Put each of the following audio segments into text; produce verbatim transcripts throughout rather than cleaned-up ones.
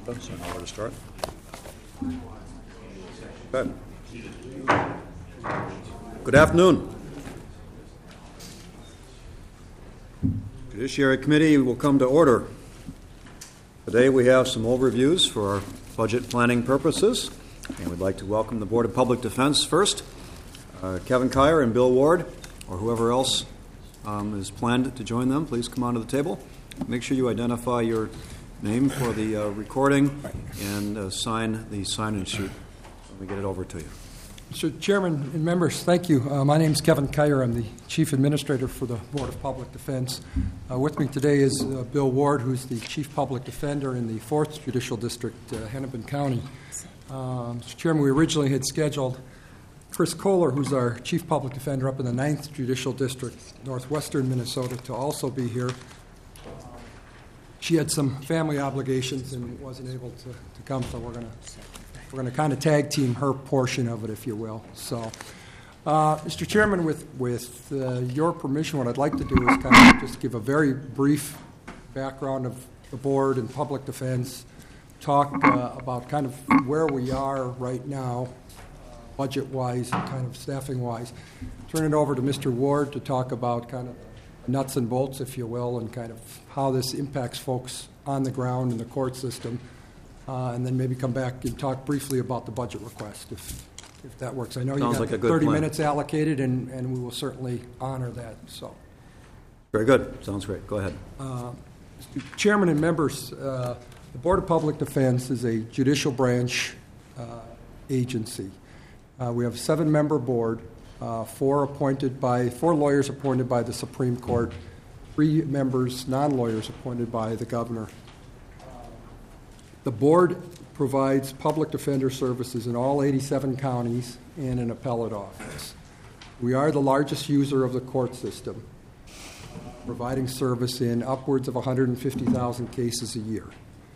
So I know where to start. Good. Good afternoon. Judiciary Committee will come to order. Today we have some overviews for our budget planning purposes, and we'd like to welcome the Board of Public Defense first. Uh, Kevin Kyer and Bill Ward, or whoever else um, is planned to join them, please come onto the table. Make sure you identify your name for the uh, recording and uh, sign the sign-in sheet when we get it over to you. Mister Chairman and members, thank you. Uh, my name is Kevin Kyer. I'm the Chief Administrator for the Board of Public Defense. Uh, with me today is uh, Bill Ward, who's the Chief Public Defender in the fourth Judicial District, uh, Hennepin County. Uh, Mister Chairman, we originally had scheduled Chris Kohler, who's our Chief Public Defender up in the ninth Judicial District, northwestern Minnesota, to also be here. She had some family obligations and wasn't able to, to come, so we're going to we're going to kind of tag team her portion of it, if you will. So, uh, Mister Chairman, with with uh, your permission, what I'd like to do is kind of just give a very brief background of the board and public defense, talk uh, about kind of where we are right now, budget-wise and kind of staffing-wise. Turn it over to Mister Ward to talk about kind of nuts and bolts, if you will, and kind of how this impacts folks on the ground in the court system, uh, and then maybe come back and talk briefly about the budget request, if if that works. I know you got like a good thirty plan. minutes allocated, and, and we will certainly honor that. So, Very good. Sounds great. Go ahead. uh, Mister Chairman and members, uh, the Board of Public Defense is a judicial branch uh, agency. Uh, we have a seven-member board. Uh, four appointed by four lawyers appointed by the Supreme Court, three members, non-lawyers, appointed by the governor. The board provides public defender services in all eighty-seven counties and an appellate office. We are the largest user of the court system, providing service in upwards of one hundred fifty thousand cases a year.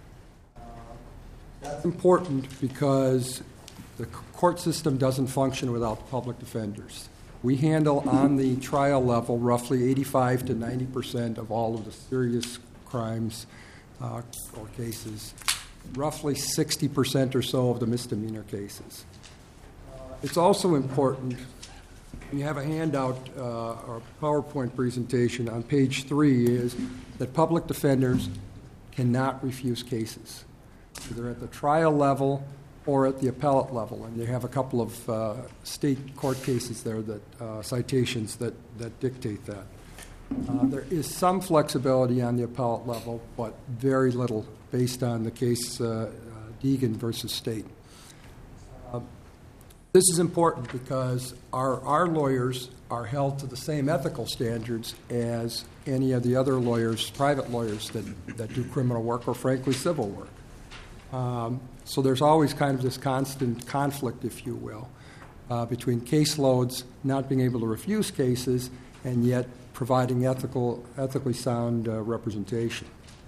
That's important because the court system doesn't function without public defenders. We handle on the trial level roughly eighty-five to ninety percent of all of the serious crimes uh, or cases, roughly sixty percent or so of the misdemeanor cases. Uh, it's also important, when you have a handout uh, or PowerPoint presentation on page three, is that public defenders cannot refuse cases, either at the trial level or at the appellate level, and you have a couple of uh, state court cases there, that uh, citations that, that dictate that. Uh, there is some flexibility on the appellate level, but very little based on the case uh, uh, Deegan versus State. Uh, this is important because our, our lawyers are held to the same ethical standards as any of the other lawyers, private lawyers that, that do criminal work or, frankly, civil work. Um, so there's always kind of this constant conflict, if you will, uh, between caseloads, not being able to refuse cases, and yet providing ethical, ethically sound uh, representation.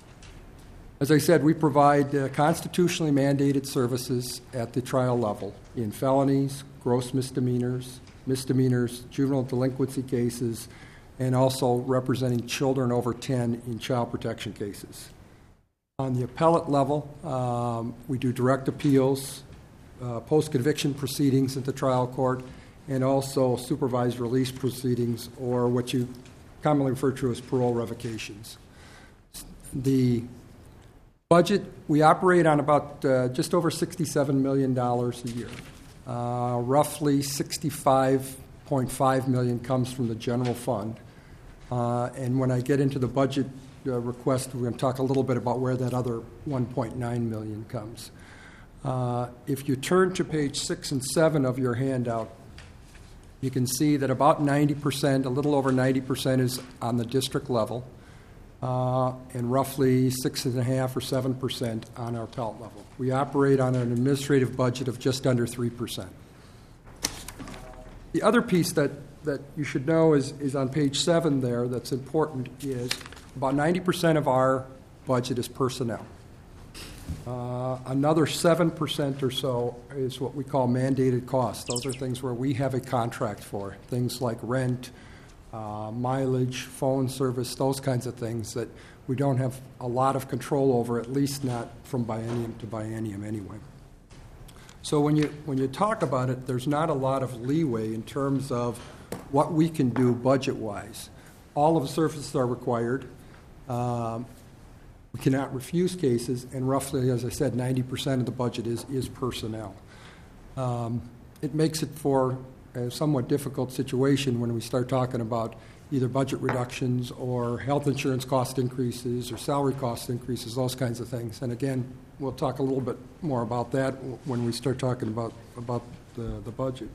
As I said, we provide uh, constitutionally mandated services at the trial level in felonies, gross misdemeanors, misdemeanors, juvenile delinquency cases, and also representing children over ten in child protection cases. On the appellate level, um, we do direct appeals, uh, post-conviction proceedings at the trial court, and also supervised release proceedings, or what you commonly refer to as parole revocations. The budget, we operate on about uh, just over sixty-seven million dollars a year. Uh, roughly sixty-five point five million dollars comes from the general fund. Uh, and when I get into the budget Uh, request, we're going to talk a little bit about where that other one point nine million dollars comes. Uh, if you turn to page six and seven of your handout, you can see that about ninety percent, a little over ninety percent, is on the district level, uh, and roughly six and a half or seven percent on our appellate level. We operate on an administrative budget of just under three percent. The other piece that, that you should know is, is on page seven there that's important is about ninety percent of our budget is personnel. Uh, another seven percent or so is what we call mandated costs. Those are things where we have a contract for, things like rent, uh, mileage, phone service, those kinds of things that we don't have a lot of control over, at least not from biennium to biennium anyway. So when you when you talk about it, there's not a lot of leeway in terms of what we can do budget-wise. All of the services are required. Um, we cannot refuse cases, and roughly, as I said, ninety percent of the budget is, is personnel. Um, it makes it for a somewhat difficult situation when we start talking about either budget reductions or health insurance cost increases or salary cost increases, those kinds of things. And again, we'll talk a little bit more about that when we start talking about, about the, the budget.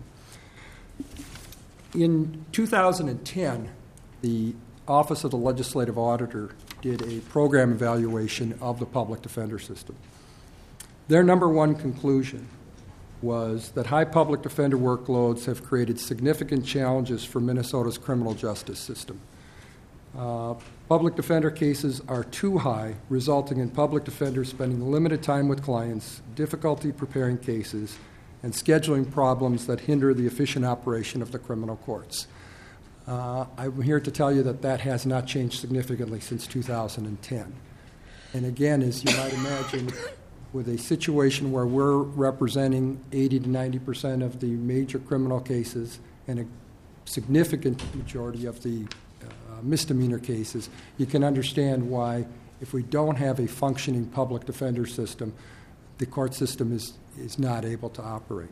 In two thousand ten, the Office of the Legislative Auditor did a program evaluation of the public defender system. Their number one conclusion was that high public defender workloads have created significant challenges for Minnesota's criminal justice system. Uh, public defender cases are too high, resulting in public defenders spending limited time with clients, difficulty preparing cases, and scheduling problems that hinder the efficient operation of the criminal courts. Uh, I'm here to tell you that that has not changed significantly since two thousand ten. And again, as you might imagine, with a situation where we're representing eighty to ninety percent of the major criminal cases and a significant majority of the uh, misdemeanor cases, you can understand why, if we don't have a functioning public defender system, the court system is, is not able to operate.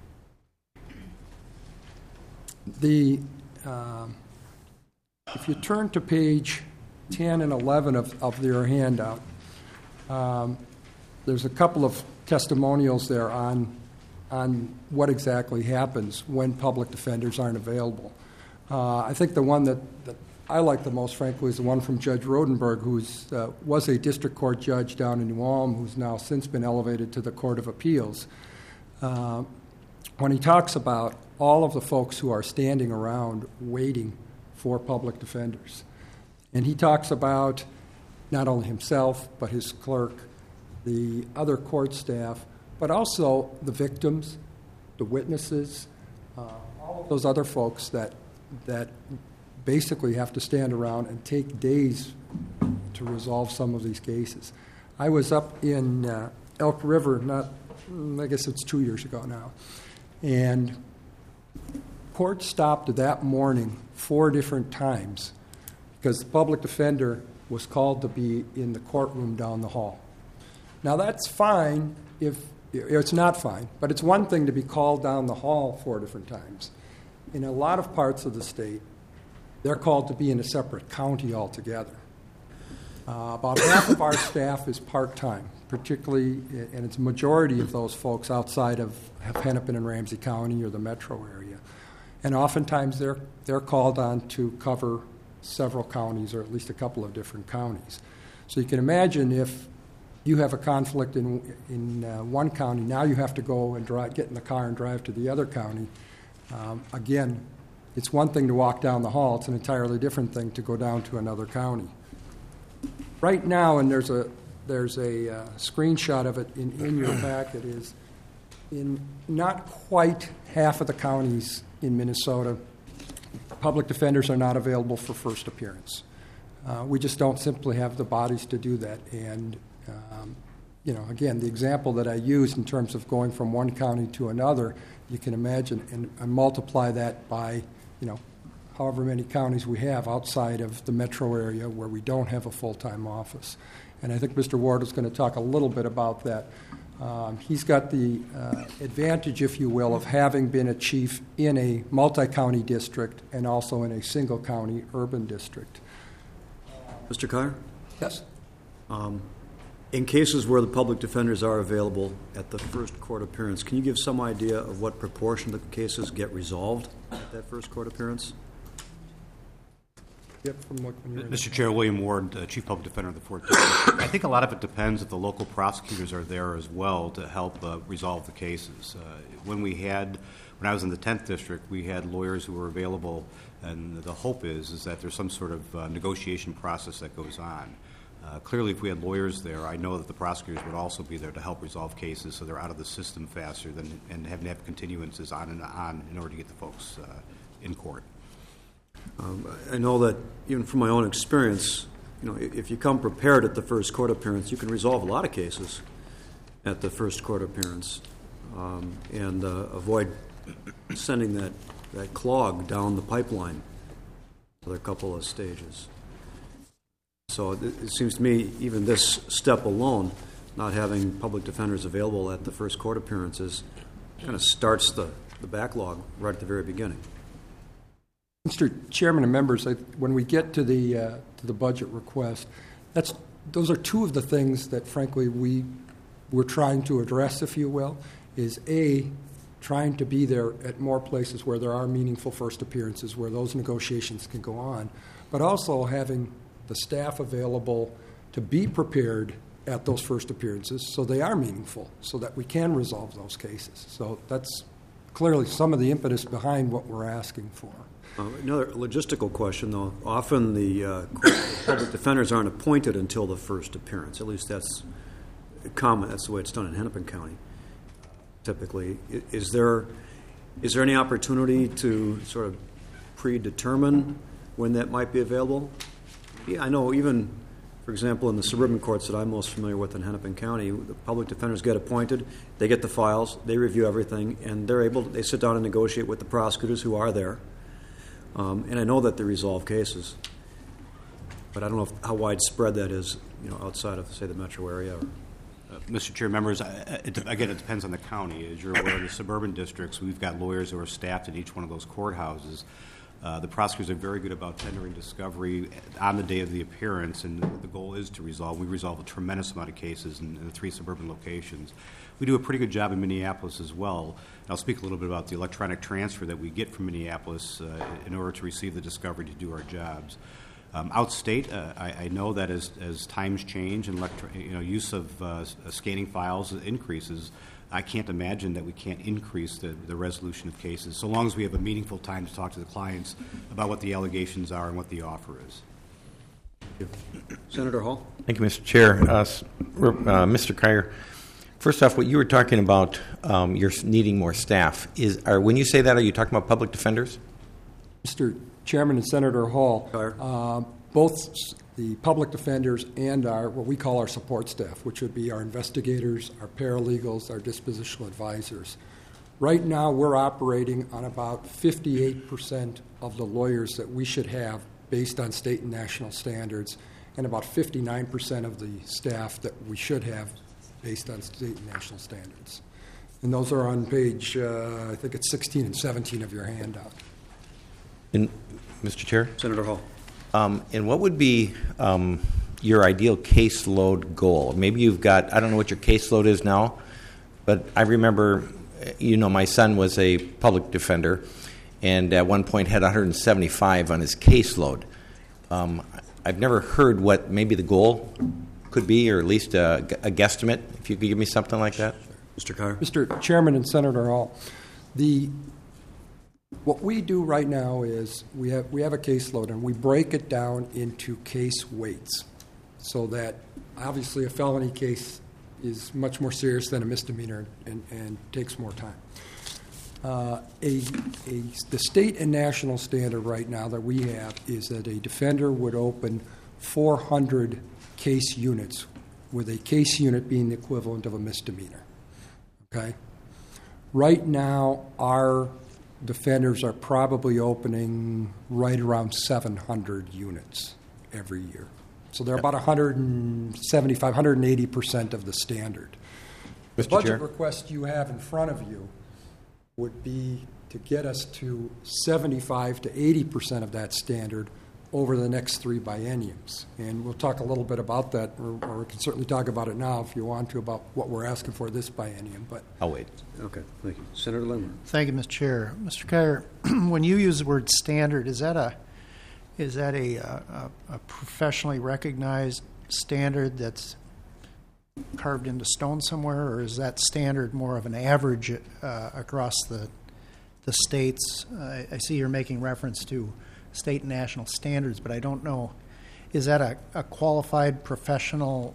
The, uh, if you turn to page ten and eleven of, of their handout, um, there's a couple of testimonials there on, on what exactly happens when public defenders aren't available. Uh, I think the one that, that I like the most, frankly, is the one from Judge Rodenberg, who uh, was a district court judge down in New Ulm, who's now since been elevated to the Court of Appeals. Uh, when he talks about all of the folks who are standing around waiting for public defenders. And he talks about not only himself, but his clerk, the other court staff, but also the victims, the witnesses, uh, all of those other folks that that basically have to stand around and take days to resolve some of these cases. I was up in uh, Elk River, not, I guess it's two years ago now, and court stopped that morning four different times because the public defender was called to be in the courtroom down the hall. Now, that's fine if it's not fine, but it's one thing to be called down the hall four different times. In a lot of parts of the state, they're called to be in a separate county altogether. Uh, about half of our staff is part-time, particularly, and it's a majority of those folks outside of Hennepin and Ramsey County or the metro area. And oftentimes they're, they're called on to cover several counties or at least a couple of different counties. So you can imagine if you have a conflict in, in uh, one county, now you have to go and drive, get in the car and drive to the other county. Um, again, it's one thing to walk down the hall. It's an entirely different thing to go down to another county. Right now, and there's a there's a uh, screenshot of it in, in your packet, is in not quite half of the counties in Minnesota, public defenders are not available for first appearance. Uh, we just don't simply have the bodies to do that. And, um, you know, again, the example that I used in terms of going from one county to another, you can imagine, and, and multiply that by, you know, however many counties we have outside of the metro area where we don't have a full-time office. And I think Mister Ward is going to talk a little bit about that. Um, he's got the uh, advantage, if you will, of having been a chief in a multi-county district and also in a single-county urban district. Mister Kyer? Yes. Um, in cases where the public defenders are available at the first court appearance, can you give some idea of what proportion of the cases get resolved at that first court appearance? Yep, from what, when you're Mister Chair, William Ward, uh, Chief Public Defender of the fourth District. I think a lot of it depends if the local prosecutors are there as well to help uh, resolve the cases. Uh, when we had, when I was in the tenth District, we had lawyers who were available, and the hope is is that there's some sort of uh, negotiation process that goes on. Uh, clearly, if we had lawyers there, I know that the prosecutors would also be there to help resolve cases so they're out of the system faster than and having to have continuances on and on in order to get the folks uh, in court. Um, I know that even from my own experience, you know, if you come prepared at the first court appearance, you can resolve a lot of cases at the first court appearance, um, and uh, avoid sending that, that clog down the pipeline for a couple of stages. So it, it seems to me even this step alone, not having public defenders available at the first court appearances, kind of starts the, the backlog right at the very beginning. Mister Chairman and members, I, when we get to the uh, to the budget request, that's those are two of the things that, frankly, we we're trying to address, if you will. Is A, trying to be there at more places where there are meaningful first appearances, where those negotiations can go on, but also having the staff available to be prepared at those first appearances so they are meaningful, so that we can resolve those cases. So that's clearly some of the impetus behind what we're asking for. Uh, another logistical question, though. Often the uh, public defenders aren't appointed until the first appearance. At least that's common. That's the way it's done in Hennepin County, typically. I- Is there is there any opportunity to sort of predetermine when that might be available? Yeah, I know even, for example, in the suburban courts that I'm most familiar with in Hennepin County, the public defenders get appointed, they get the files, they review everything, and they're able to, they sit down and negotiate with the prosecutors who are there. Um, and I know that they resolve cases, but I don't know if, how widespread that is, you know, outside of, say, the metro area. Or, Uh, Mister Chair, members, I- it, again, it depends on the county. As you're aware, in the suburban districts, we've got lawyers who are staffed at each one of those courthouses. Uh, the prosecutors are very good about tendering discovery on the day of the appearance, and the goal is to resolve. We resolve a tremendous amount of cases in, in the three suburban locations. We do a pretty good job in Minneapolis as well. And I'll speak a little bit about the electronic transfer that we get from Minneapolis uh, in order to receive the discovery to do our jobs. Um, outstate, uh, I, I know that as, as times change and electro, you know, use of uh, scanning files increases, I can't imagine that we can't increase the, the resolution of cases, so long as we have a meaningful time to talk to the clients about what the allegations are and what the offer is. Senator Hall? Thank you, Mister Chair. Uh, s- uh, Mister Kier, first off, what you were talking about, um, you're needing more staff. Is are when you say that, are you talking about public defenders? Mister Chairman and Senator Hall, uh, both the public defenders and our what we call our support staff, which would be our investigators, our paralegals, our dispositional advisors. Right now, we're operating on about fifty-eight percent of the lawyers that we should have based on state and national standards, and about fifty-nine percent of the staff that we should have based on state and national standards. And those are on page, uh, I think it's sixteen and seventeen of your handout. In, Mister Chair? Senator Hall? Um, and what would be um, your ideal caseload goal? Maybe you've got, I don't know what your caseload is now, but I remember, you know, my son was a public defender and at one point had one hundred seventy-five on his caseload. Um, I've never heard what maybe the goal could be, or at least a, a guesstimate, if you could give me something like that. Mister Kier? Mister Chairman and Senator Hall, the what we do right now is we have we have a caseload and we break it down into case weights, so that obviously a felony case is much more serious than a misdemeanor and, and takes more time. Uh, a, a, the state and national standard right now that we have is that a defender would open four hundred case units, with a case unit being the equivalent of a misdemeanor. Okay? Right now, our defenders are probably opening right around seven hundred units every year. So they're about one hundred seventy-five, one hundred eighty percent of the standard. The Mister budget Chair? request you have in front of you would be to get us to seventy-five to eighty percent of that standard over the next three bienniums. And we'll talk a little bit about that, or, or we can certainly talk about it now if you want to, about what we're asking for this biennium. But I'll wait. Okay, thank you. Senator Lindmer? Thank you, Mister Chair. Mister Kier, when you use the word standard, is that a is that a, a, a professionally recognized standard that's carved into stone somewhere, or is that standard more of an average uh, across the the states? Uh, I see you're making reference to state and national standards, but I don't know. Is that a, a qualified professional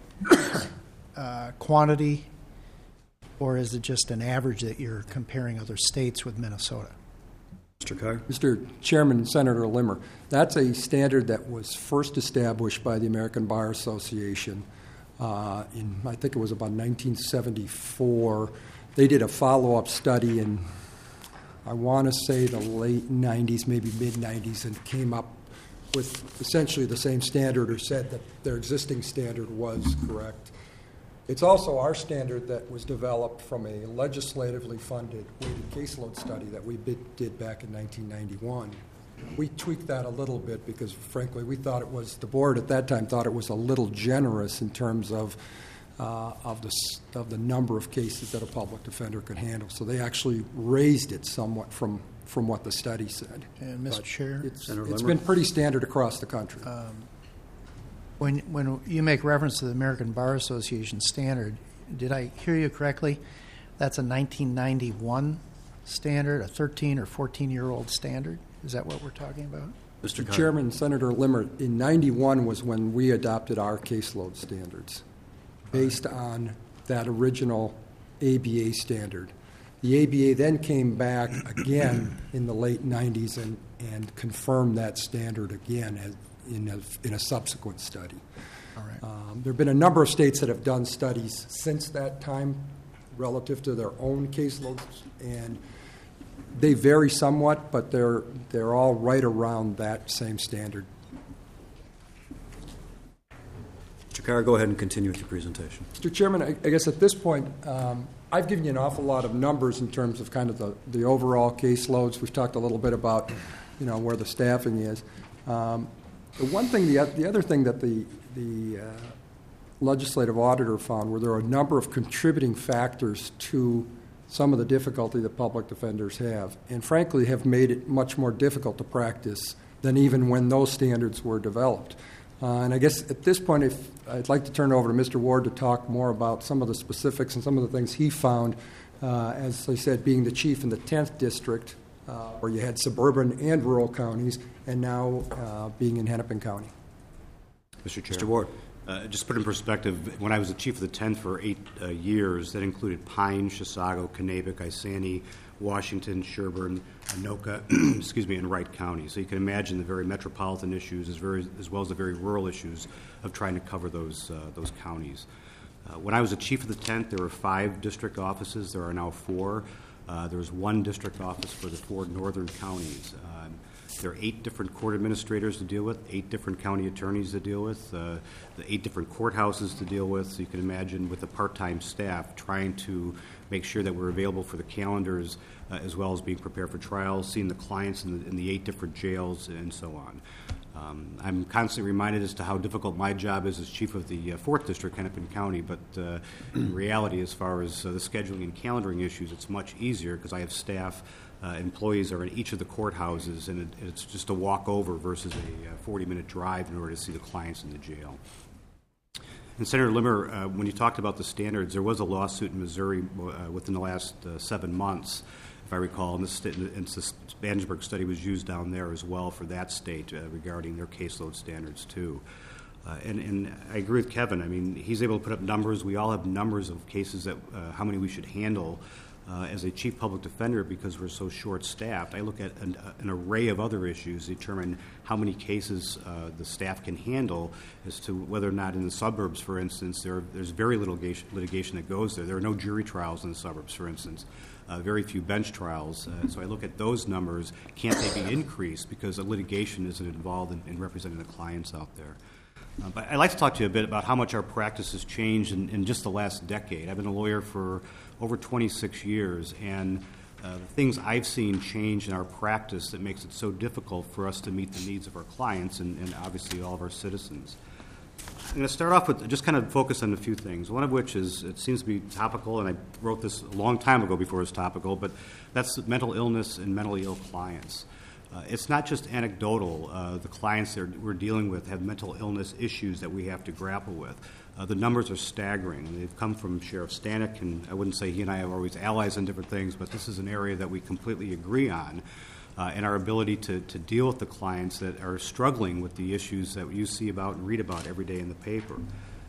uh, quantity, or is it just an average that you're comparing other states with Minnesota? Mister Kyer? Mister Chairman and Senator Limmer, that's a standard that was first established by the American Bar Association uh, in, I think it was about nineteen seventy-four. They did a follow-up study in, I want to say, the late nineties, maybe mid-nineties, and came up with essentially the same standard, or said that their existing standard was correct. It's also our standard that was developed from a legislatively funded weighted caseload study that we did back in nineteen ninety-one. We tweaked that a little bit because, frankly, we thought it was, the board at that time thought it was a little generous in terms of uh, of the of the number of cases that a public defender could handle. So they actually raised it somewhat from from what the study said. And Mister But Chair, it's, Senator it's Limmer? been pretty standard across the country. when when you make reference to the American Bar Association standard, did I hear you correctly? That's a nineteen ninety-one standard, a thirteen or fourteen-year-old standard? Is that what we're talking about? Mister Mister Kyer? Chairman, Senator Limmer, in ninety-one was when we adopted our caseload standards based on that original A B A standard. The A B A then came back again in the late nineties and, and confirmed that standard again as, in, a, in a subsequent study. All right. Um, there have been a number of states that have done studies since that time relative to their own caseloads, and they vary somewhat, but they're they're all right around that same standard. Mister Kyer, go ahead and continue with your presentation. Mister Chairman, I, I guess at this point, um, I've given you an awful lot of numbers in terms of kind of the, the overall caseloads. We've talked a little bit about, you know, where the staffing is. Um, the one thing, the, the other thing that the the uh, legislative auditor found were there are a number of contributing factors to some of the difficulty that public defenders have, and frankly have made it much more difficult to practice than even when those standards were developed. Uh, and I guess at this point, if I'd like to turn it over to Mister Ward to talk more about some of the specifics and some of the things he found, uh, as I said, being the chief in the tenth district, uh, where you had suburban and rural counties, and now uh, being in Hennepin County. Mister Chair. Mister Ward? Uh, just put in perspective, when I was the chief of the tenth for eight uh, years, that included Pine, Chisago, Kanabec, Isani, Washington, Sherburne, Anoka, excuse me, and Wright County. So you can imagine the very metropolitan issues as, very, as well as the very rural issues of trying to cover those, uh, those counties. Uh, when I was the chief of the tenth, there were five district offices. There are now four. Uh, there was one district office for the four northern counties. Um, There are eight different court administrators to deal with, eight different county attorneys to deal with, uh, the eight different courthouses to deal with. So you can imagine with a part-time staff trying to make sure that we're available for the calendars uh, as well as being prepared for trials, seeing the clients in the, in the eight different jails, and so on. Um, I'm constantly reminded as to how difficult my job is as chief of the uh, fourth District, Hennepin County, but uh, in reality, as far as uh, the scheduling and calendaring issues, it's much easier because I have staff. Uh, employees are in each of the courthouses, and it, it's just a walk over versus a forty-minute drive in order to see the clients in the jail. And Senator Limmer, uh, when you talked about the standards, there was a lawsuit in Missouri uh, within the last uh, seven months, if I recall, and, this, and the Spangenberg study was used down there as well for that state uh, regarding their caseload standards too. Uh, and, and I agree with Kevin. I mean, he's able to put up numbers. We all have numbers of cases that uh, how many we should handle. Uh, as a chief public defender, because we're so short-staffed, I look at an, an array of other issues to determine how many cases uh, the staff can handle as to whether or not in the suburbs, for instance, there are, there's very little litigation, litigation that goes there. There are no jury trials in the suburbs, for instance, uh, very few bench trials. Uh, so I look at those numbers. Can't they be increased because the litigation isn't involved in, in representing the clients out there? Uh, but I'd like to talk to you a bit about how much our practice has changed in, in just the last decade. I've been a lawyer for over twenty-six years, and uh, the things I've seen change in our practice that makes it so difficult for us to meet the needs of our clients and, and obviously all of our citizens. I'm going to start off with just kind of focus on a few things, one of which is, it seems to be topical, and I wrote this a long time ago before it was topical, but that's mental illness and mentally ill clients. Uh, it's not just anecdotal. Uh, the clients that we're dealing with have mental illness issues that we have to grapple with. Uh, the numbers are staggering. They've come from Sheriff Stanek, and I wouldn't say he and I are always allies on different things, but this is an area that we completely agree on, uh, and our ability to, to deal with the clients that are struggling with the issues that you see about and read about every day in the paper.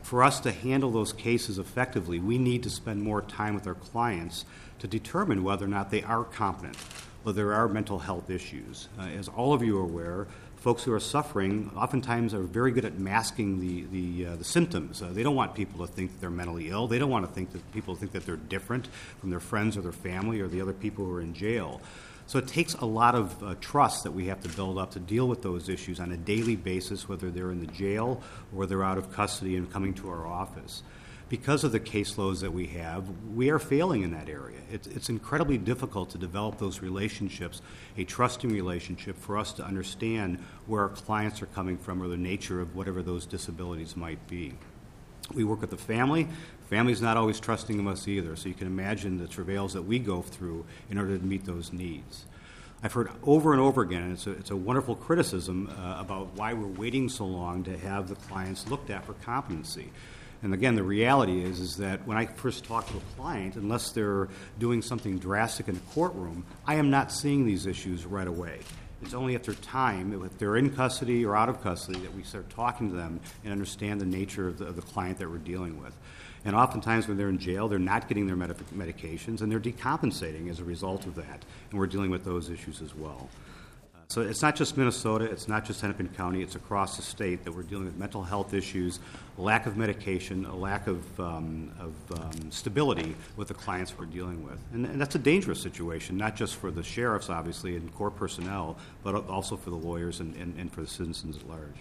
for us to handle those cases effectively, we need to spend more time with our clients to determine whether or not they are competent, whether there are mental health issues. Uh, as all of you are aware, folks who are suffering oftentimes are very good at masking the the, uh, the symptoms. Uh, they don't want people to think that they're mentally ill. They don't want to think that people think that they're different from their friends or their family or the other people who are in jail. So it takes a lot of uh, trust that we have to build up to deal with those issues on a daily basis, whether they're in the jail or they're out of custody and coming to our office. Because of the caseloads that we have, we are failing in that area. It's, it's incredibly difficult to develop those relationships, a trusting relationship, for us to understand where our clients are coming from or the nature of whatever those disabilities might be. We work with the family. Family's not always trusting of us either, so you can imagine the travails that we go through in order to meet those needs. I've heard over and over again, and it's a, it's a wonderful criticism uh, about why we're waiting so long to have the clients looked at for competency. And again, the reality is, is that when I first talk to a client, unless they're doing something drastic in a courtroom, I am not seeing these issues right away. It's only after time, if they're in custody or out of custody, that we start talking to them and understand the nature of the, of the client that we're dealing with. And oftentimes when they're in jail, they're not getting their med- medications, and they're decompensating as a result of that. And we're dealing with those issues as well. Uh, so it's not just Minnesota, it's not just Hennepin County, it's across the state that we're dealing with mental health issues, a lack of medication, a lack of, um, of um, stability with the clients we're dealing with. And, and that's a dangerous situation, not just for the sheriffs, obviously, and court personnel, but also for the lawyers and, and, and for the citizens at large.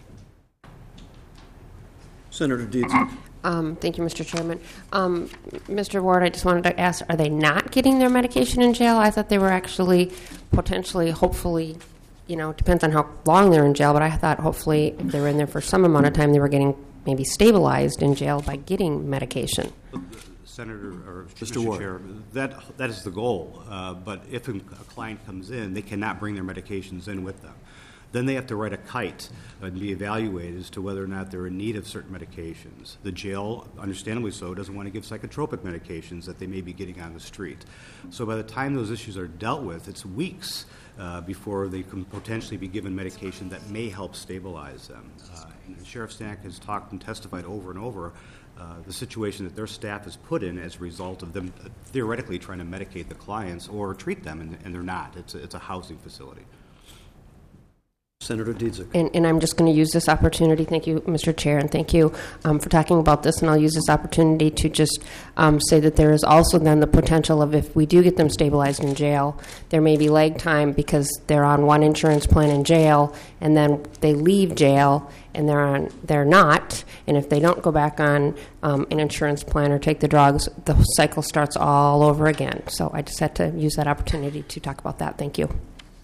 Senator Dietz. Um, thank you, Mister Chairman. Um, Mister Ward, I just wanted to ask, are they not getting their medication in jail? I thought they were actually potentially, hopefully, you know, it depends on how long they're in jail, but I thought hopefully if they were in there for some amount of time, they were getting maybe stabilized in jail by getting medication. Senator or Mister Mister Ward. Chair, that, that is the goal. Uh, but if a client comes in, they cannot bring their medications in with them. Then they have to write a kite and be evaluated as to whether or not they're in need of certain medications. The jail, understandably so, doesn't want to give psychotropic medications that they may be getting on the street. So by the time those issues are dealt with, it's weeks uh, before they can potentially be given medication that may help stabilize them. Uh, and Sheriff Stanek has talked and testified over and over uh, the situation that their staff is put in as a result of them uh, theoretically trying to medicate the clients or treat them, and, and they're not. It's a, it's a housing facility. Senator Dietzick. And, and I'm just going to use this opportunity, thank you, Mister Chair, and thank you um, for talking about this, and I'll use this opportunity to just um, say that there is also then the potential of, if we do get them stabilized in jail, there may be lag time because they're on one insurance plan in jail, and then they leave jail and they're on they're not, and if they don't go back on um, an insurance plan or take the drugs, the cycle starts all over again. So I just had to use that opportunity to talk about that. Thank you.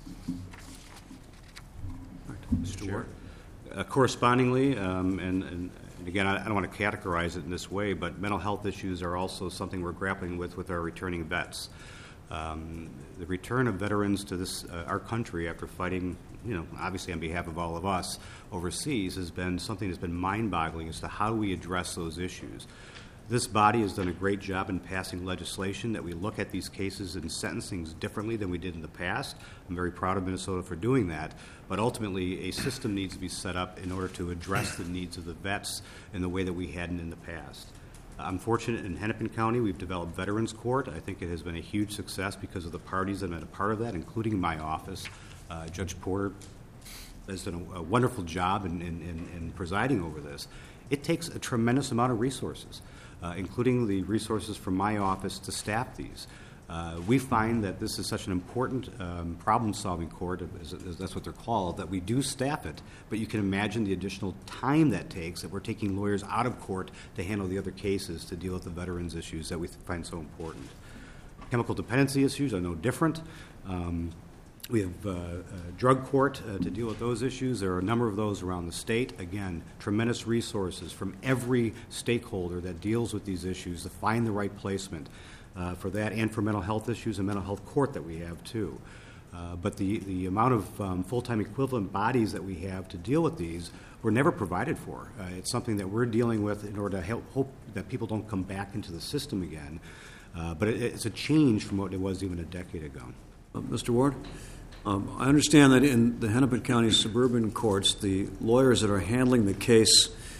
Mister Chair. Uh, correspondingly, um, and, and, and again, I, I don't want to categorize it in this way, but mental health issues are also something we're grappling with with our returning vets. Um, the return of veterans to this uh, our country after fighting, you know, obviously on behalf of all of us overseas, has been something that's been mind-boggling as to how we address those issues. This body has done a great job in passing legislation that we look at these cases and sentencing differently than we did in the past. I'm very proud of Minnesota for doing that. But ultimately, a system needs to be set up in order to address the needs of the vets in the way that we hadn't in the past. I'm fortunate in Hennepin County, we've developed Veterans Court. I think it has been a huge success because of the parties that have been a part of that, including my office. Uh, Judge Porter has done a, a wonderful job in, in, in, in presiding over this. It takes a tremendous amount of resources. Uh, including the resources from my office to staff these. Uh, we find that this is such an important um, problem-solving court, as, as that's what they're called, that we do staff it, but you can imagine the additional time that takes, that we're taking lawyers out of court to handle the other cases to deal with the veterans' issues that we find so important. Chemical dependency issues are no different. Um, We have uh, a drug court uh, to deal with those issues. There are a number of those around the state. Again, tremendous resources from every stakeholder that deals with these issues to find the right placement uh, for that, and for mental health issues and mental health court that we have too. Uh, but the, the amount of um, full-time equivalent bodies that we have to deal with these were never provided for. Uh, it's something that we're dealing with in order to help hope that people don't come back into the system again. Uh, but it, it's a change from what it was even a decade ago. Uh, Mister Ward? Um, I understand that in the Hennepin County suburban courts, the lawyers that are handling the case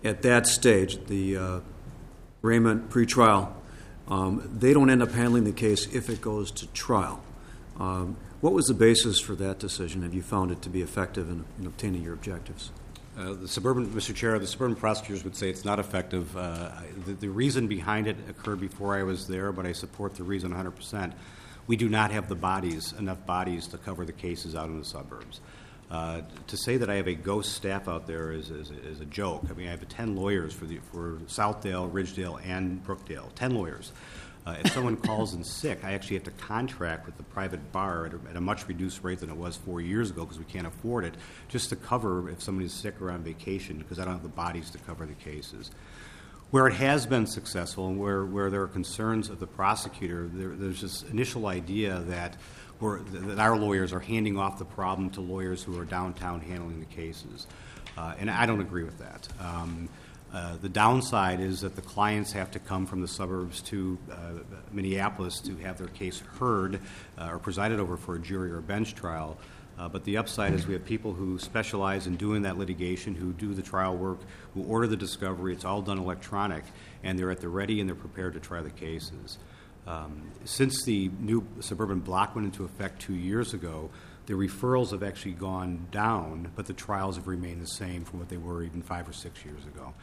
at that stage, the uh, arraignment pretrial, um, they don't end up handling the case if it goes to trial. Um, what was the basis for that decision? Have you found it to be effective in, in obtaining your objectives? Uh, the suburban, Mister Chair, the suburban prosecutors would say it's not effective. Uh, the, the reason behind it occurred before I was there, but I support the reason one hundred percent. We do not have the bodies, enough bodies to cover the cases out in the suburbs. Uh, to say that I have a ghost staff out there is, is, is a joke. I mean, I have ten lawyers for the for Southdale, Ridgedale, and Brookdale. Ten lawyers. Uh, if someone calls in sick, I actually have to contract with the private bar at a, at a much reduced rate than it was four years ago because we can't afford it, just to cover if somebody's sick or on vacation because I don't have the bodies to cover the cases. Where it has been successful and where, where there are concerns of the prosecutor, there, there's this initial idea that, we're, that our lawyers are handing off the problem to lawyers who are downtown handling the cases. Uh, and I don't agree with that. Um, Uh, the downside is that the clients have to come from the suburbs to uh, Minneapolis to have their case heard uh, or presided over for a jury or a bench trial. Uh, but the upside is we have people who specialize in doing that litigation, who do the trial work, who order the discovery. It's all done electronic, and they're at the ready and they're prepared to try the cases. Um, since the new suburban block went into effect two years ago, the referrals have actually gone down, but the trials have remained the same from what they were even five or six years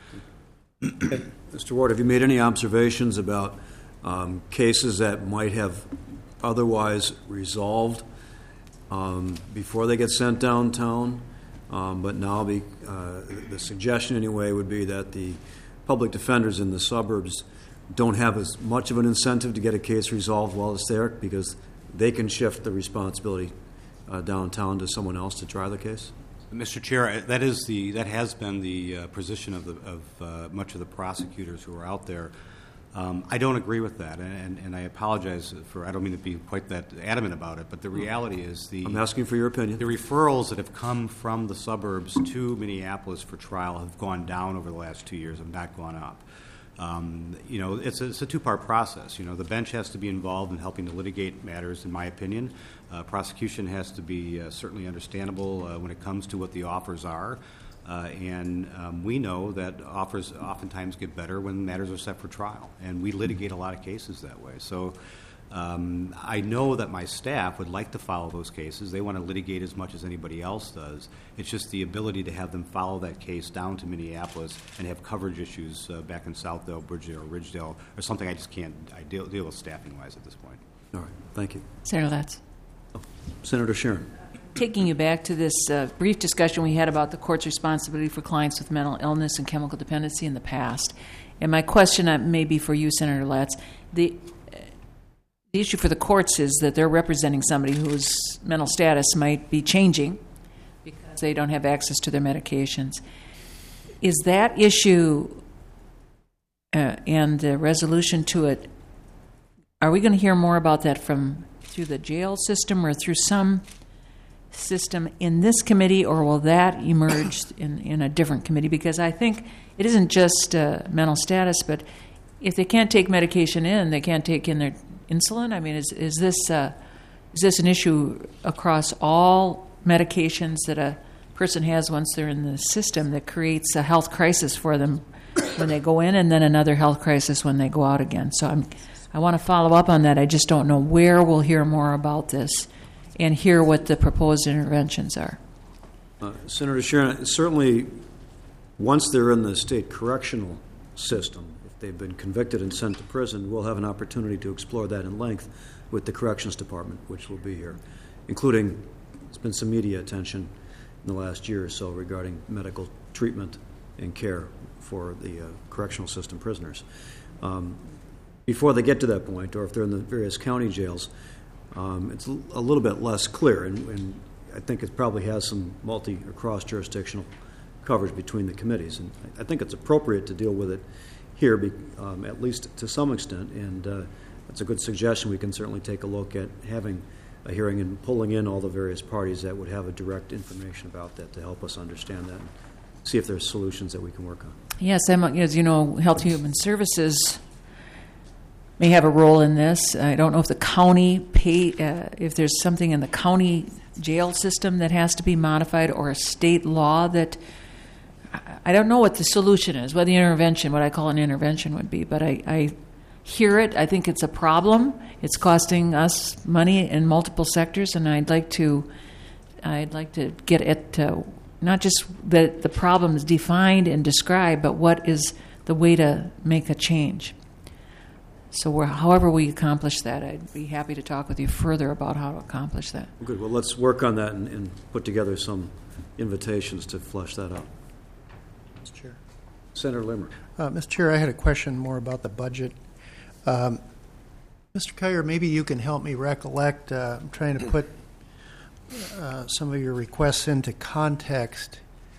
ago. Mister Ward, have you made any observations about um, cases that might have otherwise resolved um, before they get sent downtown, um, but now be, uh, the suggestion anyway would be that the public defenders in the suburbs don't have as much of an incentive to get a case resolved while it's there because they can shift the responsibility Uh, downtown to someone else to try the case? Mister Chair, that is the that has been the uh, position of the, of uh, much of the prosecutors who are out there. Um, I don't agree with that, and, and I apologize for. I don't mean to be quite that adamant about it, but the reality is the. I'm asking for your opinion. The referrals that have come from the suburbs to Minneapolis for trial have gone down over the last two years, have not gone up. Um, you know, it's a, it's a two-part process. You know, the bench has to be involved in helping to litigate matters, in my opinion. Uh, prosecution has to be uh, certainly understandable uh, when it comes to what the offers are. Uh, and um, we know that offers oftentimes get better when matters are set for trial. And we litigate a lot of cases that way. So um, I know that my staff would like to follow those cases. They want to litigate as much as anybody else does. It's just the ability to have them follow that case down to Minneapolis and have coverage issues uh, back in Southdale, Bridgedale, or Ridgedale, or something I just can't I deal, deal with staffing-wise at this point. All right. Thank you. Senator Latz. Oh, Senator Sharon. Taking you back to this uh, brief discussion we had about the court's responsibility for clients with mental illness and chemical dependency in the past, and my question uh, may be for you, Senator Latz. The, uh, the issue for the courts is that they're representing somebody whose mental status might be changing because they don't have access to their medications. Is that issue uh, and the resolution to it, are we going to hear more about that from through the jail system or through some system in this committee, or will that emerge in, in a different committee? Because I think it isn't just uh, mental status, but if they can't take medication in, they can't take in their insulin. I mean, is is this uh, is this an issue across all medications that a person has once they're in the system that creates a health crisis for them when they go in, and then another health crisis when they go out again? So I'm, I want to follow up on that. I just don't know where we'll hear more about this and hear what the proposed interventions are. Uh, Senator Sharon, certainly once they're in the state correctional system, if they've been convicted and sent to prison, we'll have an opportunity to explore that in length with the Corrections Department, which will be here, including, there's been some media attention in the last year or so regarding medical treatment and care for the uh, correctional system prisoners. Um, before they get to that point, or if they're in the various county jails, Um, it's a little bit less clear, and, and I think it probably has some multi or cross-jurisdictional coverage between the committees. And I think it's appropriate to deal with it here, be, um, at least to some extent, and uh, it's a good suggestion. We can certainly take a look at having a hearing and pulling in all the various parties that would have a direct information about that to help us understand that and see if there's solutions that we can work on. Yes, I'm, as you know, Health and Human Services may have a role in this. I don't know if the county pay, uh, if there's something in the county jail system that has to be modified, or a state law that I don't know what the solution is, what the intervention, what I call an intervention would be, but I, I hear it. I think it's a problem. It's costing us money in multiple sectors, and I'd like to, I'd like to get at uh, not just that the problem is defined and described, but what is the way to make a change. So we're, however we accomplish that, I'd be happy to talk with you further about how to accomplish that. Good. Well, let's work on that and, and put together some invitations to flesh that out. Mister Chair. Senator Limmer. Uh, Mister Chair, I had a question more about the budget. Um, Mister Kyer, maybe you can help me recollect. Uh, I'm trying to put uh, some of your requests into context.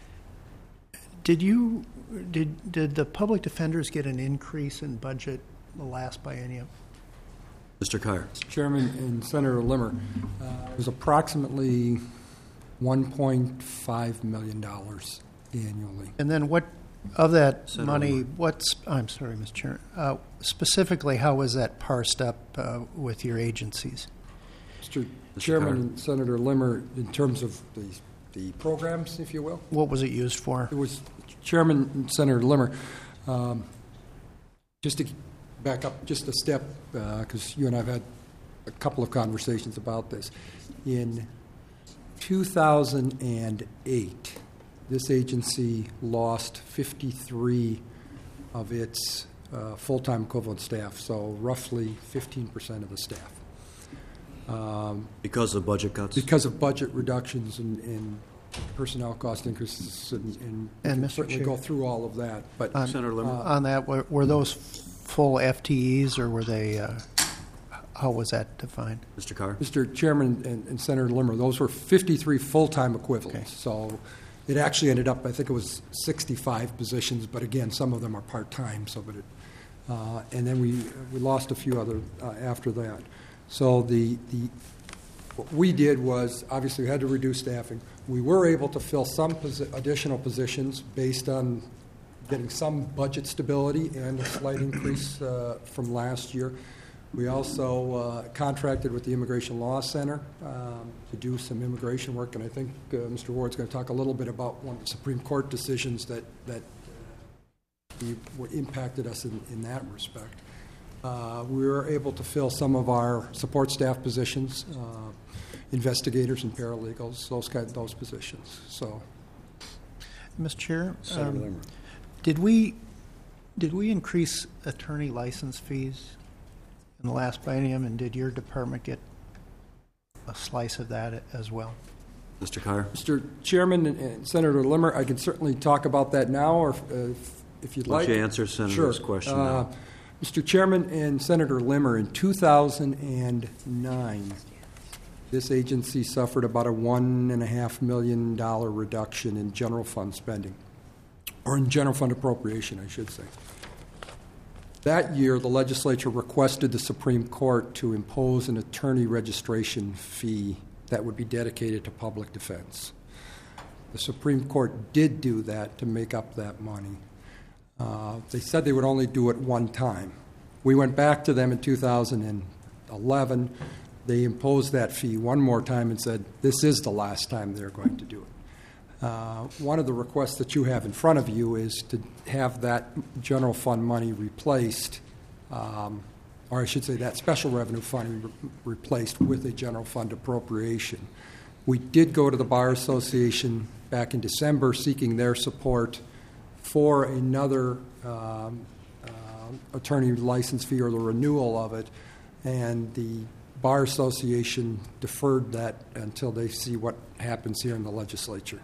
Did you did did the public defenders get an increase in budget the last biennium? Mister Kyer. Mister Chairman and Senator Limmer, uh, it was approximately one point five million dollars annually. And then what of that Senator money? Limmer. What's I'm sorry, Mister Chair. Uh, specifically, how was that parsed up uh, with your agencies? Mister Chairman and Senator Limmer, in terms of the the programs, if you will, What was it used for? it was Chairman and Senator Limmer. Um, just to back up just a step, because uh, you and I have had a couple of conversations about this. In two thousand eight, this agency lost fifty-three of its uh, full-time equivalent staff, so roughly fifteen percent of the staff. Um, Because of budget cuts? because of budget reductions and, and personnel cost increases, and, and, And we can Mister certainly Chair. go through all of that. But On, Senator Limmer. uh, on that, were, were those full F T Es or were they? Uh, how was that defined? Mister Kyer. Mister Chairman and, and Senator Limmer, those were fifty-three full-time equivalents. So it actually ended up, I think it was sixty-five positions, but again, some of them are part-time. So, but it, uh, and then we we lost a few other uh, after that. So the the what we did was obviously we had to reduce staffing. We were able to fill some posi- additional positions based on getting some budget stability and a slight increase uh, from last year. We also uh, contracted with the Immigration Law Center um, to do some immigration work, and I think uh, Mister Ward's going to talk a little bit about one of the Supreme Court decisions that that uh, were impacted us in, in that respect. Uh, we were able to fill some of our support staff positions, uh, investigators and paralegals, those kind those positions. So, Mister Chair, Senator um, Limmer. did we did we increase attorney license fees in the last biennium, and did your department get a slice of that as well? Mister Kyer. Mister Chairman and, and Senator Limmer, I can certainly talk about that now, or if, uh, if, if you'd Why like. don't you answer Senator's Sure. question Uh, now? Mister Chairman and Senator Limmer, in two thousand nine, this agency suffered about a one and a half million dollar reduction in general fund spending, or in general fund appropriation, I should say. That year, the legislature requested the Supreme Court to impose an attorney registration fee that would be dedicated to public defense. The Supreme Court did do that to make up that money. Uh, they said they would only do it one time. We went back to them in two thousand eleven. They imposed that fee one more time and said, this is the last time they're going to do it. Uh, one of the requests that you have in front of you is to have that general fund money replaced, um, or I should say that special revenue fund re- replaced with a general fund appropriation. We did go to the Bar Association back in December seeking their support for another um, uh, attorney license fee or the renewal of it, and the Bar Association deferred that until they see what happens here in the legislature.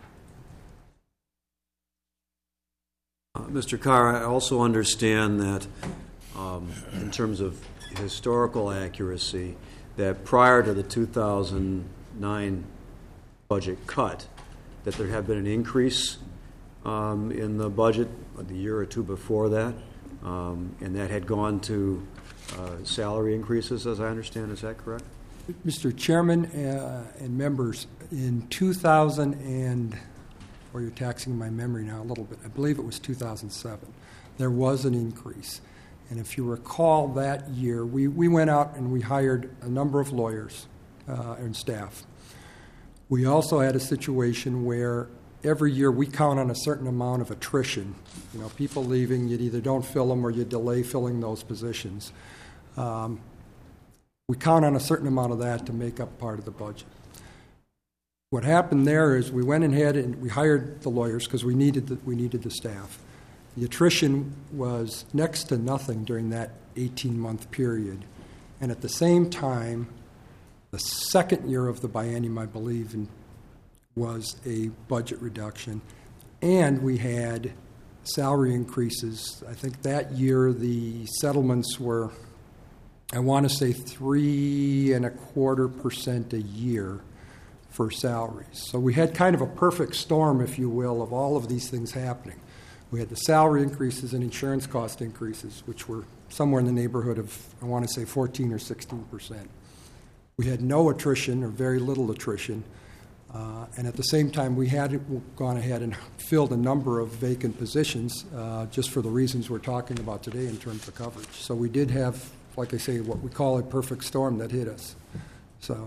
Uh, Mister Carr, I also understand that um, in terms of historical accuracy, that prior to the two thousand nine budget cut, that there had been an increase um, in the budget the year or two before that, um, and that had gone to uh, salary increases, as I understand. Is that correct? Mister Chairman uh, and members, in two thousand and, or you're taxing my memory now a little bit, I believe it was two thousand seven, there was an increase. And if you recall that year, we, we went out and we hired a number of lawyers uh, and staff. We also had a situation where every year we count on a certain amount of attrition. You know, people leaving, you either don't fill them or you delay filling those positions. Um, we count on a certain amount of that to make up part of the budget. What happened there is we went ahead and we hired the lawyers because we needed the, we needed the staff. The attrition was next to nothing during that eighteen-month period. And at the same time, the second year of the biennium, I believe, in, was a budget reduction. And we had salary increases. I think that year the settlements were, I want to say, three and a quarter percent a year for salaries. So we had kind of a perfect storm, if you will, of all of these things happening. We had the salary increases and insurance cost increases, which were somewhere in the neighborhood of, I want to say, fourteen or sixteen percent. We had no attrition or very little attrition. Uh, and at the same time, we had gone ahead and filled a number of vacant positions uh, just for the reasons we're talking about today in terms of coverage. So we did have, like I say, what we call a perfect storm that hit us. So,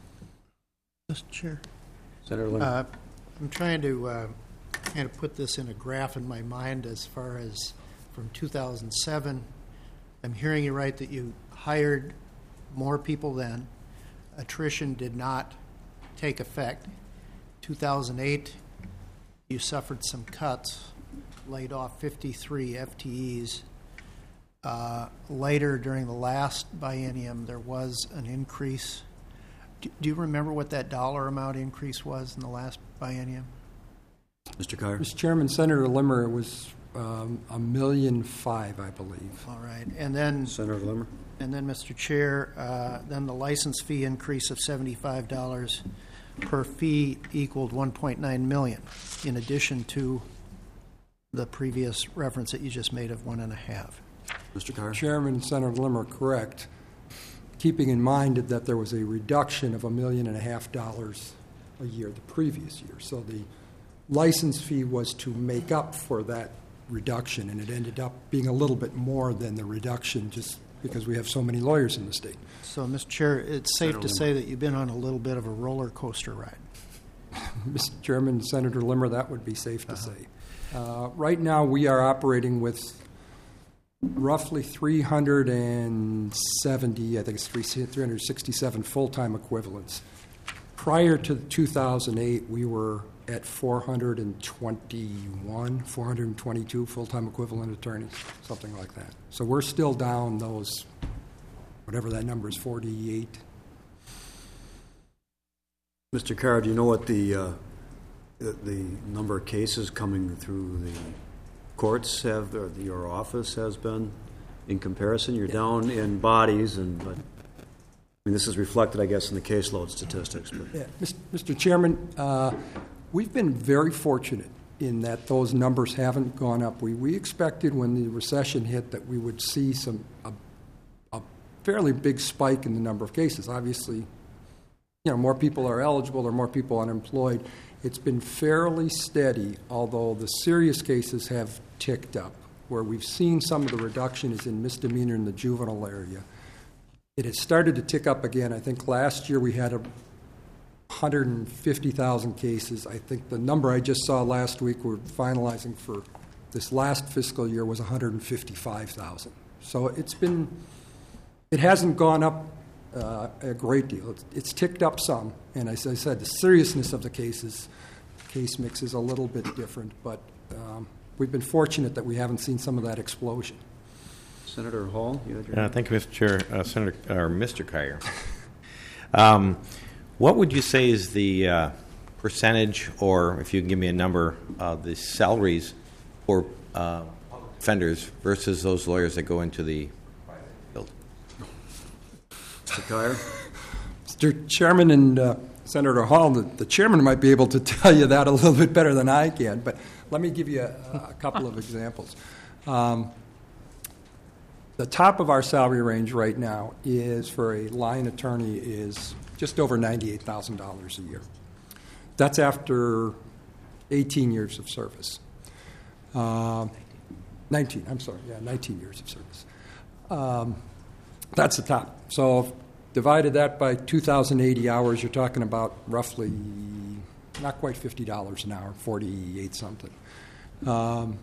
Mister Chair, Senator Lim. uh, I'm trying to uh, kind of put this in a graph in my mind as far as from two thousand seven. I'm hearing you right that you hired more people then. Attrition did not take effect. two thousand eight, you suffered some cuts, laid off fifty-three F T Es. Uh, later, during the last biennium, there was an increase. Do, do you remember what that dollar amount increase was in the last biennium? Mister Kyer. Mister Chairman, Senator Limmer, it was um, a million five, I believe. All right, and then Senator Limmer. And then, Mister Chair, uh, then the license fee increase of seventy-five dollars per fee equaled one point nine million dollars, in addition to the previous reference that you just made of one and a half. Mister Kyer. Chairman, Senator Limmer, correct. Keeping in mind that there was a reduction of a million and a half dollars a year the previous year. So the license fee was to make up for that reduction, and it ended up being a little bit more than the reduction just because we have so many lawyers in the state. So, Mister Chair, it's safe Senator to say that you've been on a little bit of a roller coaster ride. Mister Chairman, Senator Limmer, that would be safe to say. Uh, right now, we are operating with roughly three hundred seventy, I think it's three hundred sixty-seven full-time equivalents. Prior to two thousand eight, we were at four hundred twenty-one, four hundred twenty-two full-time equivalent attorneys, something like that. So we're still down those, whatever that number is, forty-eight. Mister Kyer, do you know what the, uh, the the number of cases coming through the courts have, or the, your office has been in comparison? You're down in bodies, and but I mean, this is reflected, I guess, in the caseload statistics. But. Yeah, Mister Chairman, uh, we've been very fortunate in that those numbers haven't gone up. We we expected when the recession hit that we would see some a, a fairly big spike in the number of cases. Obviously, you know, more people are eligible, there are more people unemployed. It's been fairly steady, although the serious cases have ticked up. Where we've seen some of the reduction is in misdemeanor in the juvenile area. It has started to tick up again. I think last year we had a one hundred fifty thousand cases. I think the number I just saw last week we're finalizing for this last fiscal year was one hundred fifty-five thousand. So it's been, it hasn't gone up uh, a great deal. It's, it's ticked up some, and as I said, the seriousness of the cases, case mix is a little bit different, but um, we've been fortunate that we haven't seen some of that explosion. Senator Hall, you had your Uh, thank you, Mister Chair. Uh, Senator, or Mister Kyer. um, what would you say is the uh, percentage, or if you can give me a number, of the salaries for uh, offenders versus those lawyers that go into the private field? Mister Kyer. Mister Chairman and uh, Senator Hall, the, the chairman might be able to tell you that a little bit better than I can, but let me give you a, a couple of examples. Um, the top of our salary range right now is for a line attorney is just over ninety-eight thousand dollars a year. That's after eighteen years of service. Uh, nineteen, I'm sorry, yeah, nineteen years of service. Um, that's the top. So divided that by two thousand eighty hours, you're talking about roughly not quite fifty dollars an hour, forty-eight something. Um,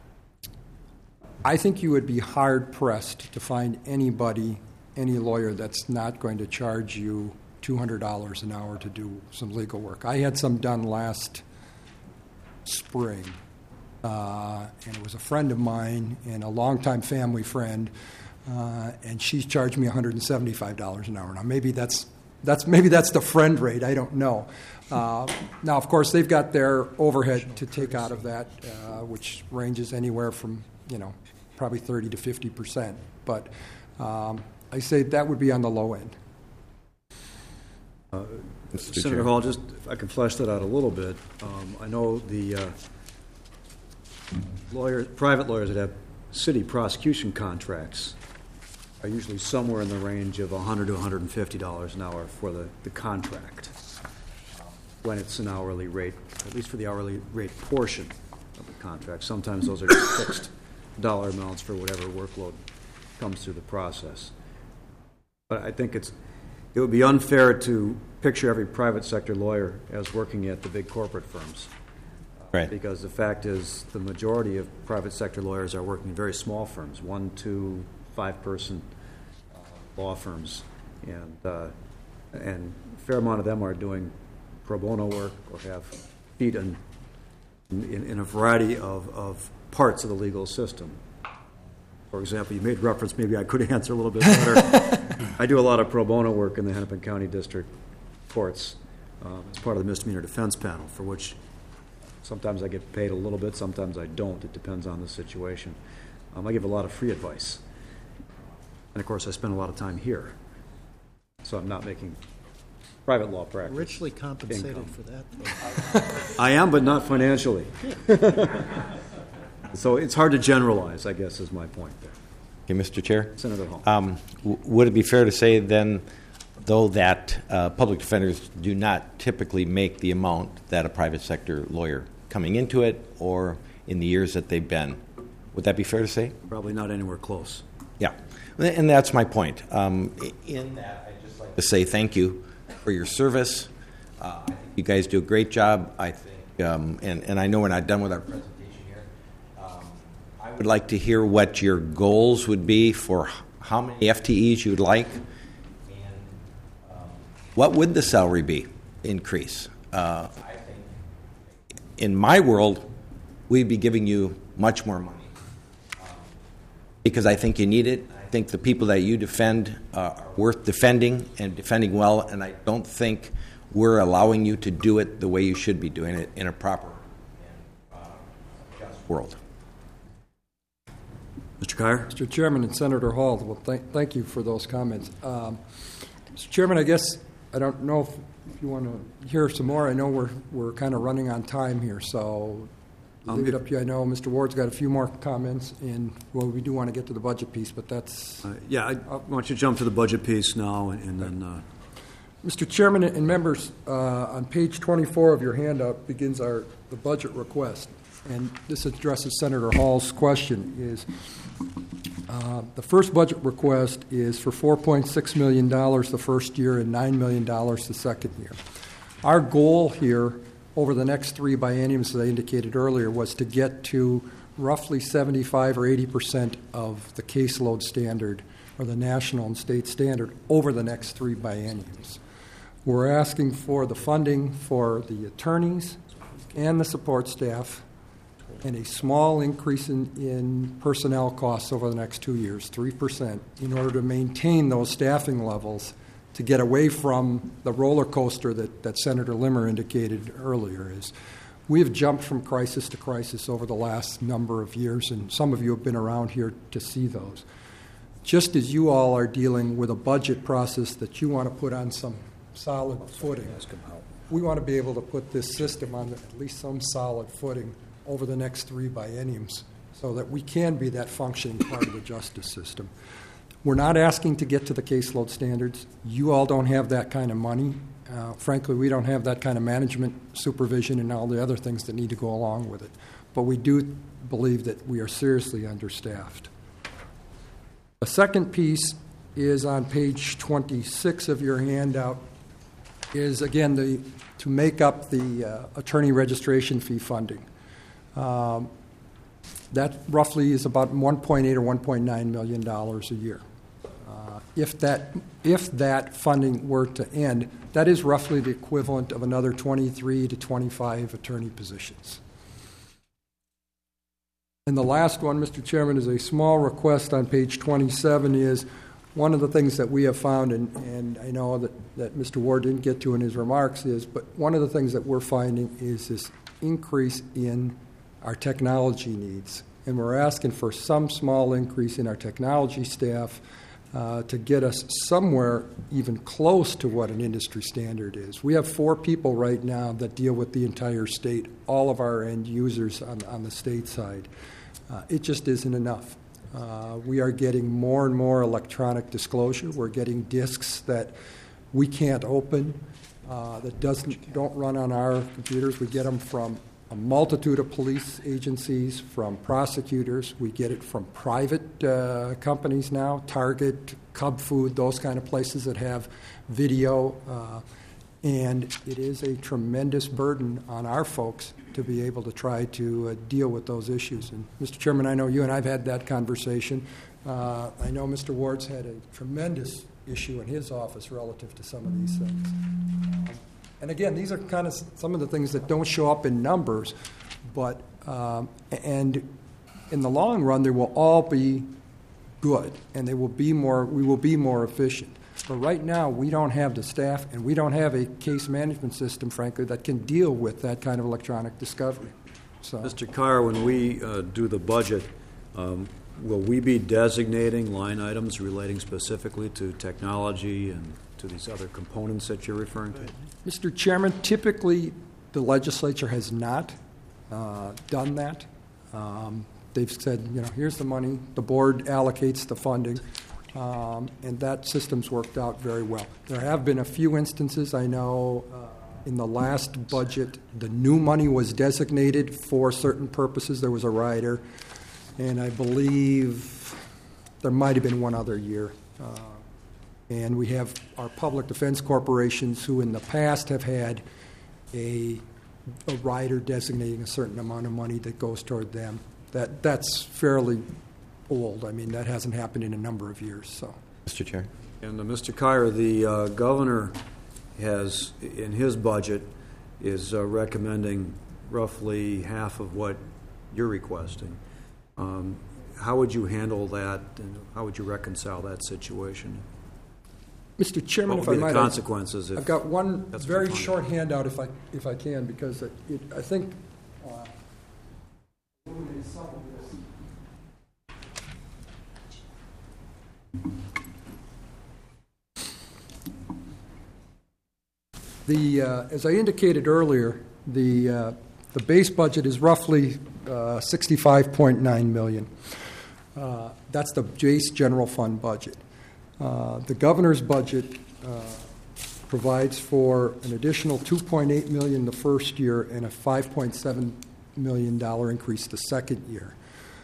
I think you would be hard-pressed to find anybody, any lawyer that's not going to charge you two hundred dollars an hour to do some legal work. I had some done last spring, uh, and it was a friend of mine and a longtime family friend, uh, and she charged me one hundred seventy-five dollars an hour. Now, maybe that's that's maybe that's the friend rate. I don't know. Uh, now, of course, they've got their overhead to take out of that, uh, which ranges anywhere from, you know, probably thirty to fifty percent. But um, I say that would be on the low end. Uh, Mister Senator Chair. Hall, just if I can flesh that out a little bit. Um, I know the uh, lawyers, private lawyers that have city prosecution contracts are usually somewhere in the range of one hundred to one hundred fifty dollars an hour for the, the contract, when it's an hourly rate, at least for the hourly rate portion of the contract. Sometimes those are just fixed dollar amounts for whatever workload comes through the process. But I think it's it would be unfair to picture every private sector lawyer as working at the big corporate firms. Right. Because the fact is the majority of private sector lawyers are working in very small firms, one, two, five-person uh, law firms. And, uh, and a fair amount of them are doing pro bono work or have feet in, in, in a variety of, of parts of the legal system. For example, you made reference, maybe I could answer a little bit better. I do a lot of pro bono work in the Hennepin County District Courts um, as part of the misdemeanor defense panel, for which sometimes I get paid a little bit, sometimes I don't. It depends on the situation. Um, I give a lot of free advice. And, of course, I spend a lot of time here. So I'm not making private law practice. Richly compensated income. for that, though. I am, but not financially. So it's hard to generalize, I guess, is my point there. Okay, Mister Chair. Senator Hall. Um, w- would it be fair to say then, though, that uh, public defenders do not typically make the amount that a private sector lawyer coming into it or in the years that they've been? Would that be fair to say? Probably not anywhere close. Yeah, and that's my point. Um, in that, I'd just like to say thank you for your service. Uh, I think you guys do a great job. I think, um, and, and I know we're not done with our presentation here. Um, I would like to hear what your goals would be for how many F T Es you would like, and um, what would the salary be increase. Uh, I think in my world, we'd be giving you much more money. Because I think you need it. I think the people that you defend uh, are worth defending and defending well, and I don't think we're allowing you to do it the way you should be doing it in a proper and uh, just world. Mister Kyer? Mister Chairman and Senator Hall, well, thank, thank you for those comments. Um, Mister Chairman, I guess I don't know if, if you want to hear some more. I know we're we're kind of running on time here, so I'll leave it up to you. I know Mister Ward's got a few more comments, and well, we do want to get to the budget piece, but that's Uh, yeah, I want you to jump to the budget piece now, and, and then... Uh, Mister Chairman and members, uh, on page twenty-four of your handout begins our the budget request, and this addresses Senator Hall's question. Is uh, the first budget request is for four point six million dollars the first year and nine million dollars the second year. Our goal here over the next three bienniums, as I indicated earlier, was to get to roughly seventy-five or eighty percent of the caseload standard or the national and state standard over the next three bienniums. We're asking for the funding for the attorneys and the support staff and a small increase in, in personnel costs over the next two years, three percent, in order to maintain those staffing levels to get away from the roller coaster that, that Senator Limmer indicated earlier. Is we have jumped from crisis to crisis over the last number of years, and some of you have been around here to see those. Just as you all are dealing with a budget process that you want to put on some solid footing, we want to be able to put this system on at least some solid footing over the next three bienniums so that we can be that functioning part of the justice system. We're not asking to get to the caseload standards. You all don't have that kind of money. Uh, frankly, we don't have that kind of management supervision and all the other things that need to go along with it. But we do believe that we are seriously understaffed. The second piece is on page twenty-six of your handout. is, again, the, to make up the uh, attorney registration fee funding. Um, that roughly is about one point eight or one point nine million dollars a year. Uh, if that if that funding were to end, that is roughly the equivalent of another twenty-three to twenty-five attorney positions. And the last one, Mister Chairman, is a small request on page twenty-seven. Is one of the things that we have found, and, and I know that, that Mister Ward didn't get to in his remarks, is, but one of the things that we're finding is this increase in our technology needs. And we're asking for some small increase in our technology staff uh, to get us somewhere even close to what an industry standard is. We have four people right now that deal with the entire state, all of our end users on, on the state side. Uh, it just isn't enough. Uh, we are getting more and more electronic disclosure. We're getting disks that we can't open, uh, that doesn't don't run on our computers. We get them from a multitude of police agencies, from prosecutors. We get it from private uh, companies now, Target, Cub Food, those kind of places that have video. Uh, and it is a tremendous burden on our folks to be able to try to uh, deal with those issues. And Mister Chairman, I know you and I have had that conversation. Uh, I know Mister Ward's had a tremendous issue in his office relative to some of these things. Um, and again, these are kind of some of the things that don't show up in numbers, but um, and in the long run, they will all be good, and they will be more. We will be more efficient. But right now, we don't have the staff, and we don't have a case management system, frankly, that can deal with that kind of electronic discovery. So, Mister Carr, when we uh, do the budget, um, will we be designating line items relating specifically to technology and to these other components that you're referring to? Mister Chairman, typically the legislature has not uh, done that. Um, they've said, you know, here's the money, the board allocates the funding. Um, and that system's worked out very well. There have been a few instances, I know, uh, in the last budget, the new money was designated for certain purposes. There was a rider, and I believe there might have been one other year. Uh, and we have our public defense corporations who in the past have had a, a rider designating a certain amount of money that goes toward them. That That's fairly old. I mean, that hasn't happened in a number of years. So, Mister Chair. And uh, Mister Kyer, the uh, governor has, in his budget, is uh, recommending roughly half of what you're requesting. Um, how would you handle that, and how would you reconcile that situation? Mister Chairman, What if would I be might, the consequences? I've if got one that's very component? short handout, if I if I can, because it, it, I think. Uh, some of this. The, uh, as I indicated earlier, the uh, the base budget is roughly uh, sixty-five point nine million dollars. Uh, that's the base general fund budget. Uh, the governor's budget uh, provides for an additional two point eight million dollars the first year and a five point seven million dollars increase the second year.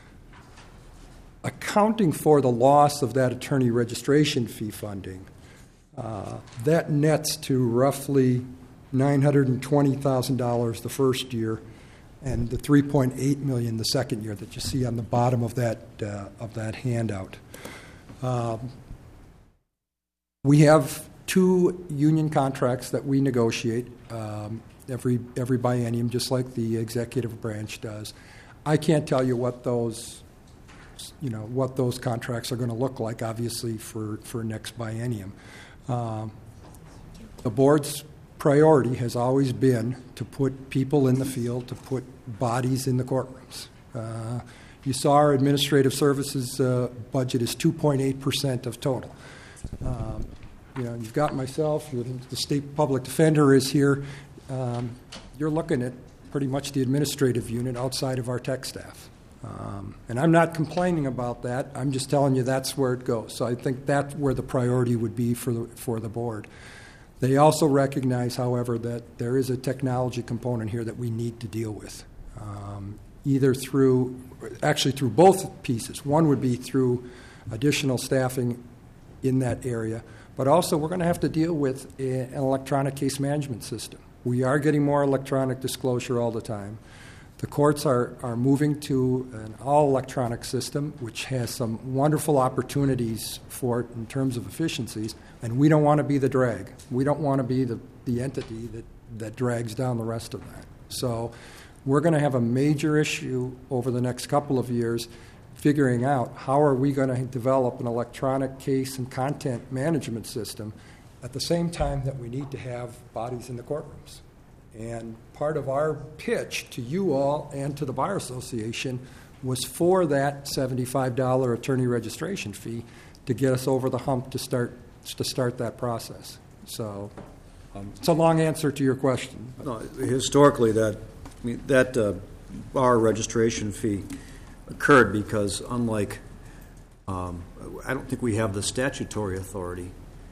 Accounting for the loss of that attorney registration fee funding, uh, that nets to roughly nine hundred twenty thousand dollars the first year and the three point eight million dollars the second year that you see on the bottom of that, uh, of that handout. Um, we have two union contracts that we negotiate um, every, every biennium, just like the executive branch does. I can't tell you what those you know, what those contracts are going to look like, obviously, for, for next biennium. Um, the board's priority has always been to put people in the field, to put bodies in the courtrooms. Uh, you saw our administrative services uh, budget is two point eight percent of total. Um, you know, you've got myself, the state public defender is here. Um, you're looking at pretty much the administrative unit outside of our tech staff. Um, and I'm not complaining about that. I'm just telling you that's where it goes. So I think that's where the priority would be for the, for the board. They also recognize, however, that there is a technology component here that we need to deal with, um, either through, actually through both pieces. One would be through additional staffing in that area. But also, we're going to have to deal with a, an electronic case management system. We are getting more electronic disclosure all the time. The courts are, are moving to an all-electronic system, which has some wonderful opportunities for it in terms of efficiencies, and we don't want to be the drag. We don't want to be the, the entity that, that drags down the rest of that. So we're going to have a major issue over the next couple of years figuring out how are we going to develop an electronic case and content management system at the same time that we need to have bodies in the courtrooms. And part of our pitch to you all and to the Bar Association was for that seventy-five dollars attorney registration fee to get us over the hump to start to start that process. So um, it's a long answer to your question. No, historically, that I mean, that uh, bar registration fee occurred because, unlike, um, I don't think we have the statutory authority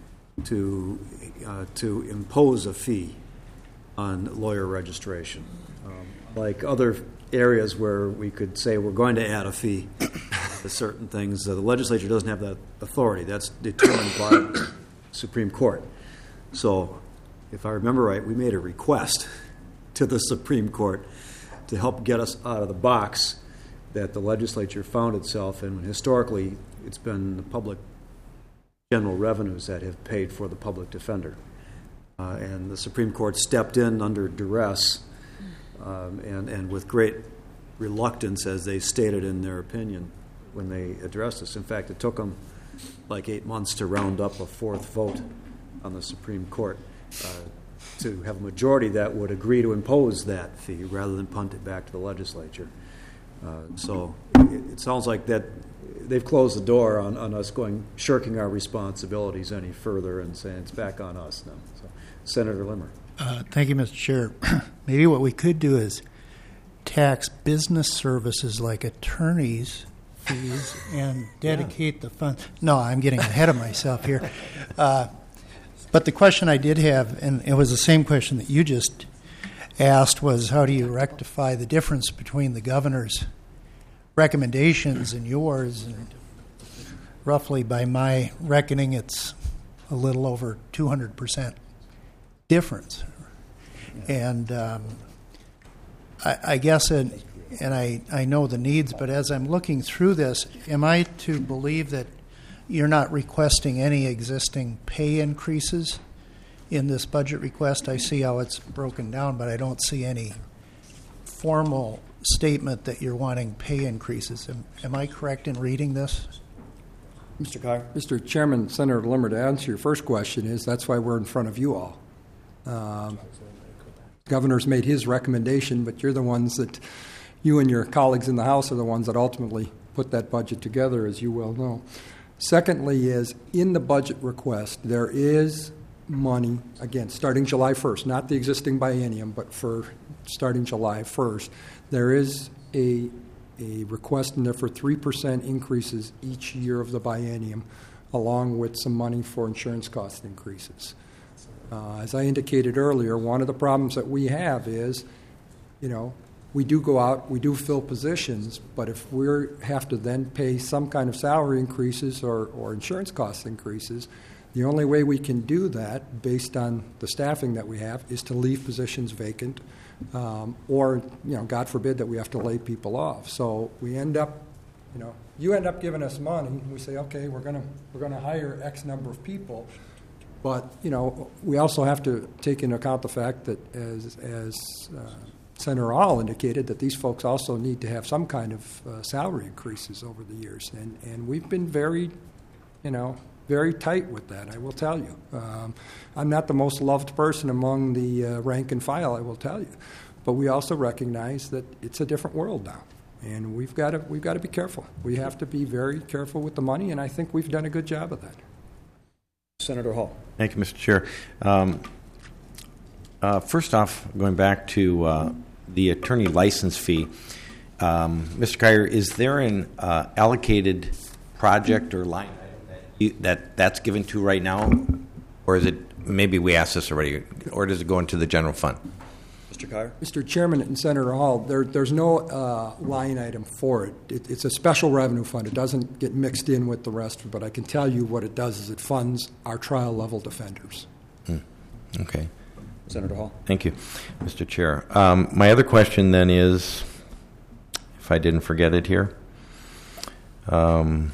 to uh, to impose a fee on lawyer registration. Um, like other areas where we could say we're going to add a fee to certain things, uh, the legislature doesn't have that authority. That's determined by the Supreme Court. So, if I remember right, we made a request to the Supreme Court to help get us out of the box that the legislature found itself in. Historically, it's been the public general revenues that have paid for the public defender. Uh, and the Supreme Court stepped in under duress um, and, and with great reluctance, as they stated in their opinion when they addressed us. In fact, it took them like eight months to round up a fourth vote on the Supreme Court uh, to have a majority that would agree to impose that fee rather than punt it back to the legislature. Uh, so it, it sounds like that they've closed the door on, on us going shirking our responsibilities any further and saying it's back on us now. So, Senator Limmer. Uh, thank you, Mister Chair. Maybe what we could do is tax business services like attorneys' fees and dedicate yeah. the funds. No, I'm getting ahead of myself here. Uh, but the question I did have, and it was the same question that you just asked, was how do you rectify the difference between the governor's recommendations and yours? And roughly, by my reckoning, it's a little over two hundred percent difference. And um, I, I guess, it, and I, I know the needs, but as I'm looking through this, am I to believe that you're not requesting any existing pay increases in this budget request? I see how it's broken down, but I don't see any formal statement that you're wanting pay increases. Am, am I correct in reading this? Mister Kyle? Mister Chairman, Senator Limmer, to answer your first question is that's why we're in front of you all. Um, governor's made his recommendation, but you're the ones that, you and your colleagues in the House are the ones that ultimately put that budget together, as you well know. Secondly is, in the budget request, there is money, again, starting July first, not the existing biennium, but for starting July first, there is a, a request in there for three percent increases each year of the biennium, along with some money for insurance cost increases. Uh, as I indicated earlier, one of the problems that we have is, you know, we do go out, we do fill positions, but if we have to then pay some kind of salary increases or, or insurance cost increases, the only way we can do that, based on the staffing that we have, is to leave positions vacant, um, or, you know, God forbid that we have to lay people off. So we end up, you know, you end up giving us money, and we say, okay, we're going to we're going to hire X number of people. But, you know, we also have to take into account the fact that, as, as uh, Senator All indicated, that these folks also need to have some kind of uh, salary increases over the years. And, and we've been very, you know, very tight with that, I will tell you. Um, I'm not the most loved person among the uh, rank and file, I will tell you. But we also recognize that it's a different world now. And we've got to we've got to be careful. We have to be very careful with the money, and I think we've done a good job of that. Senator Hall. Thank you, Mister Chair. Um, uh, first off, going back to uh, the attorney license fee, um, Mister Kyer, is there an uh, allocated project or line item that, you, that that's given to right now, or is it? Maybe we asked this already, or does it go into the general fund? Mister Kyer? Mister Chairman and Senator Hall, there, there's no uh, line item for it. it. It's a special revenue fund. It doesn't get mixed in with the rest, but I can tell you what it does is it funds our trial-level defenders. Hmm. Okay. Senator Hall? Thank you, Mister Chair. Um, my other question then is, if I didn't forget it here, um,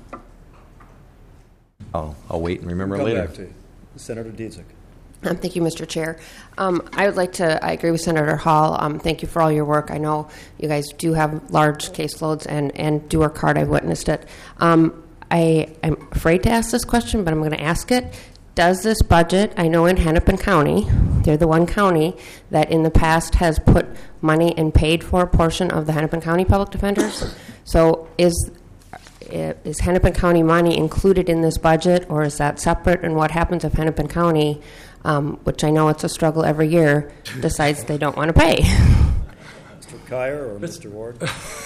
I'll, I'll wait and remember Come later. back to you. Senator Dietzick. Um, thank you, Mister Chair. Um, I would like to, I agree with Senator Hall. Um, thank you for all your work. I know you guys do have large caseloads and, and do work hard. I've witnessed it. Um, I, I'm afraid to ask this question, but I'm going to ask it. Does this budget, I know in Hennepin County, they're the one county that in the past has put money and paid for a portion of the Hennepin County Public Defenders. So is is Hennepin County money included in this budget, or is that separate? And what happens if Hennepin County, um, which I know it's a struggle every year, decides they don't want to pay? Mister Kyer or Mister Ward?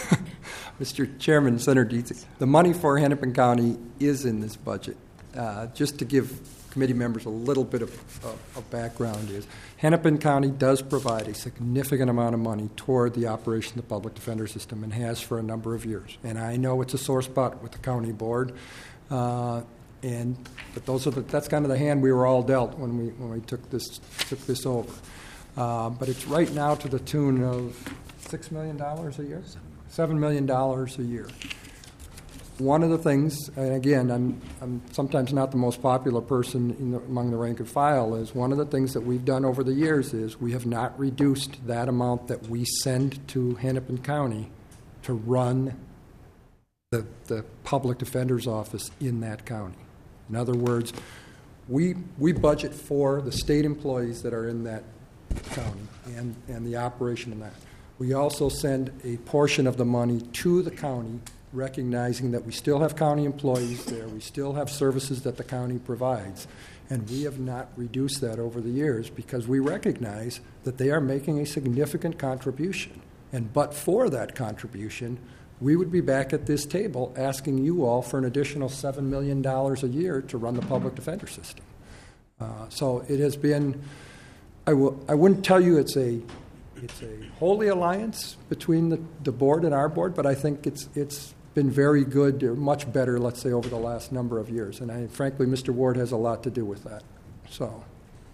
Mister Chairman, Senator Dietzick, the money for Hennepin County is in this budget. Uh, just to give committee members a little bit of, of, of background is Hennepin County does provide a significant amount of money toward the operation of the public defender system and has for a number of years. And I know it's a sore spot with the county board, uh, and but those are the, that's kind of the hand we were all dealt when we when we took this took this over. Uh, but it's right now to the tune of six million dollars a year, seven million dollars a year. One of the things, and again, I'm, I'm sometimes not the most popular person in the, among the rank and file, is one of the things that we've done over the years is we have not reduced that amount that we send to Hennepin County to run the, the public defender's office in that county. In other words, we, we budget for the state employees that are in that county and, and the operation of that. We also send a portion of the money to the county, recognizing that we still have county employees there, we still have services that the county provides, and we have not reduced that over the years because we recognize that they are making a significant contribution. And but for that contribution, we would be back at this table asking you all for an additional seven million dollars a year to run the public defender system. Uh, so it has been, I, will, I wouldn't tell you it's a it's a holy alliance between the, the board and our board, but I think it's it's been very good, or much better, let's say, over the last number of years. And I, frankly, Mister Ward has a lot to do with that. So,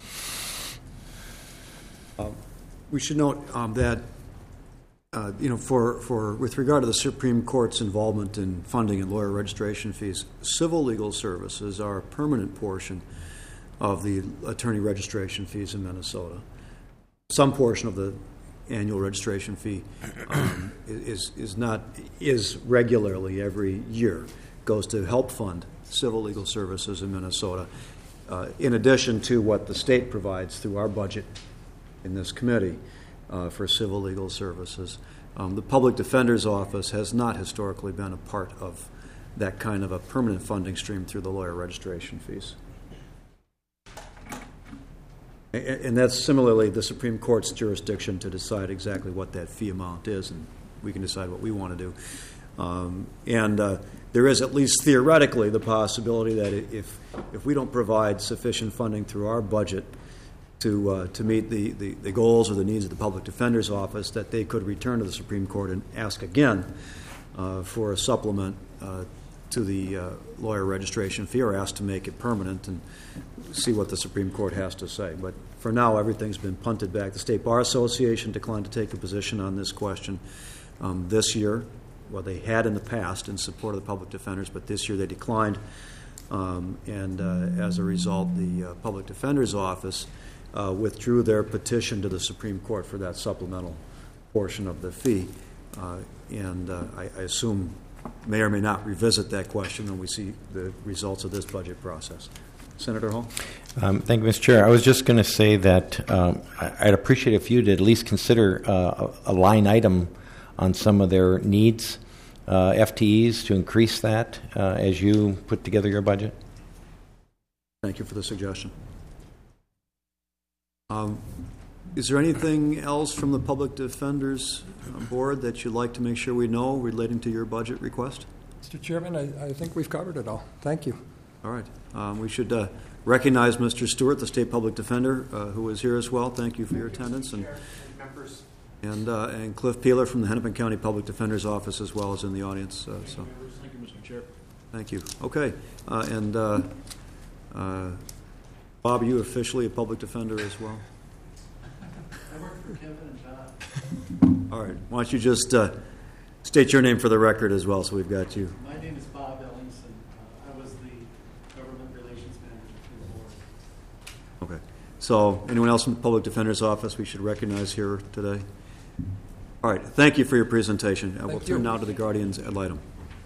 um, we should note um, that uh, you know, for for with regard to the Supreme Court's involvement in funding and lawyer registration fees, civil legal services are a permanent portion of the attorney registration fees in Minnesota. Some portion of the annual registration fee um, is is not is regularly every year goes to help fund civil legal services in Minnesota, uh, in addition to what the state provides through our budget in this committee uh, for civil legal services. Um, the Public Defender's Office has not historically been a part of that kind of a permanent funding stream through the lawyer registration fees. And that's similarly the Supreme Court's jurisdiction to decide exactly what that fee amount is, and we can decide what we want to do. Um, and uh, there is at least theoretically the possibility that if if we don't provide sufficient funding through our budget to uh, to meet the, the, the goals or the needs of the Public Defender's Office, that they could return to the Supreme Court and ask again uh, for a supplement uh, to the uh, lawyer registration fee, or ask to make it permanent and see what the Supreme Court has to say. But for now, everything's been punted back. The State Bar Association declined to take a position on this question um, this year. Well, they had in the past in support of the public defenders, but this year they declined. Um, and uh, as a result, the uh, Public Defender's Office uh, withdrew their petition to the Supreme Court for that supplemental portion of the fee. Uh, and uh, I, I assume may or may not revisit that question when we see the results of this budget process. Senator Hall? Um, thank you, Mister Chair. I was just going to say that um, I'd appreciate if you'd at least consider uh, a line item on some of their needs, uh, F T Es, to increase that uh, as you put together your budget. Thank you for the suggestion. Um, is there anything else from the Public Defenders Board that you'd like to make sure we know relating to your budget request? Mister Chairman, I, I think we've covered it all. Thank you. All right. Um, we should uh, recognize Mister Stewart, the State Public Defender, uh, who is here as well. Thank you for your attendance. And members. And, uh, and Cliff Peeler from the Hennepin County Public Defender's Office as well as in the audience. Uh, so. Thank you, Mister Chair. Thank you. Okay. Uh, and uh, uh, Bob, are you officially a public defender as well? I work for Kevin and Todd. All right. Why don't you just uh, state your name for the record as well, so we've got you. My name is Bob Ellingson. Uh, I was the government relations manager for the board. Okay. So anyone else from the Public Defender's Office we should recognize here today? All right. Thank you for your presentation. Uh, we'll turn you. now to the Guardians ad litem.